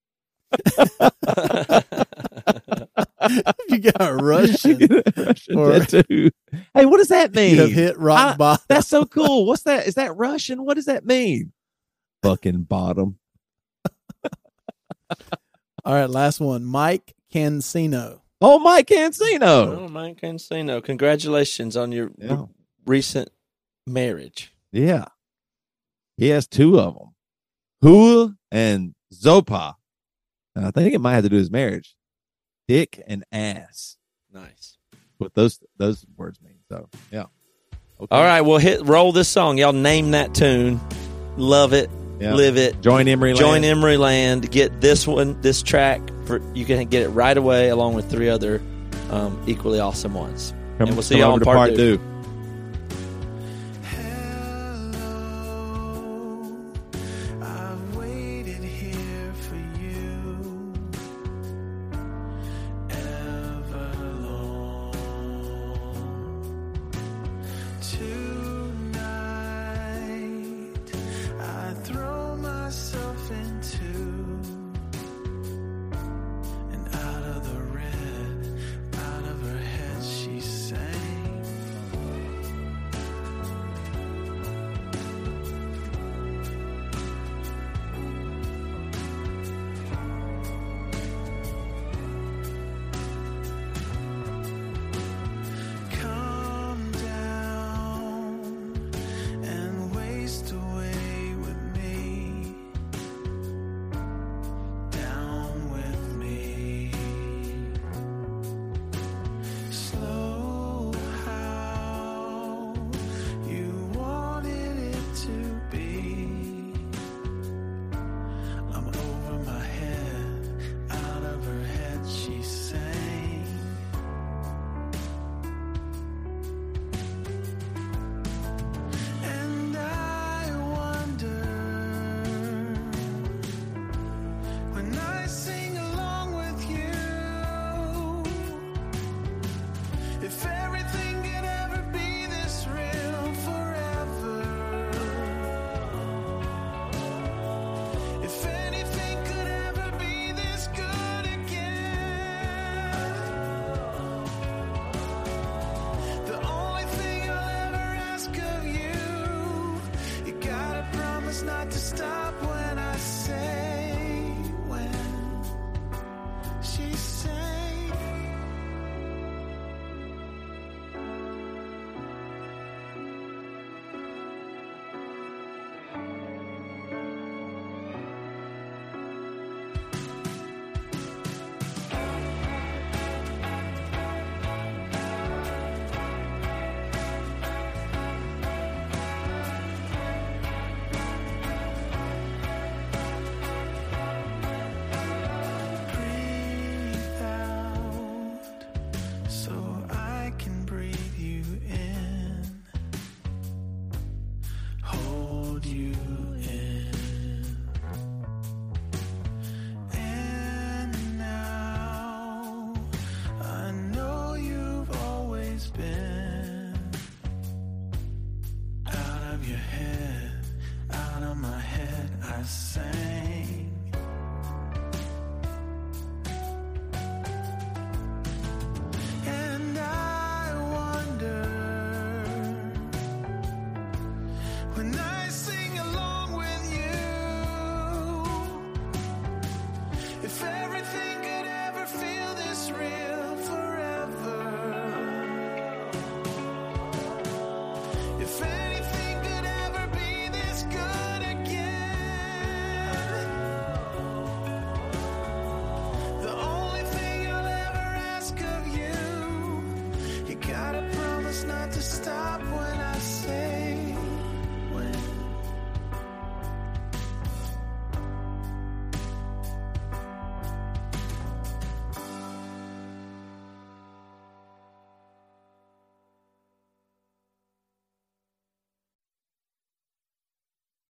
B: You got Russian.
E: Russian
B: Or-
E: tattoo. Hey, what does that mean?
B: You have hit rock bottom.
E: That's so cool. What's that? Is that Russian? What does that mean? Fucking bottom.
B: All right, last one. Mike Cancino.
E: Oh, Mike Cancino.
C: Oh, Mike Cancino. Congratulations on your
E: Yeah.
C: recent marriage.
E: Yeah. He has 2 of them. Hul and Zopa. And I think it might have to do with his marriage. Dick and ass.
C: Nice.
E: What those words mean. So yeah. Okay.
C: All right, well, roll this song. Y'all name that tune. Love it.
E: Yeah.
C: Live it.
E: Join Emery.
C: Join Emeryland. Get this track. You can get it right away along with 3 other equally awesome ones. And we'll see y'all on part 2.
A: I've waited here for you ever long. Tonight I throw myself into and out of the red, out of her head she sang. stop when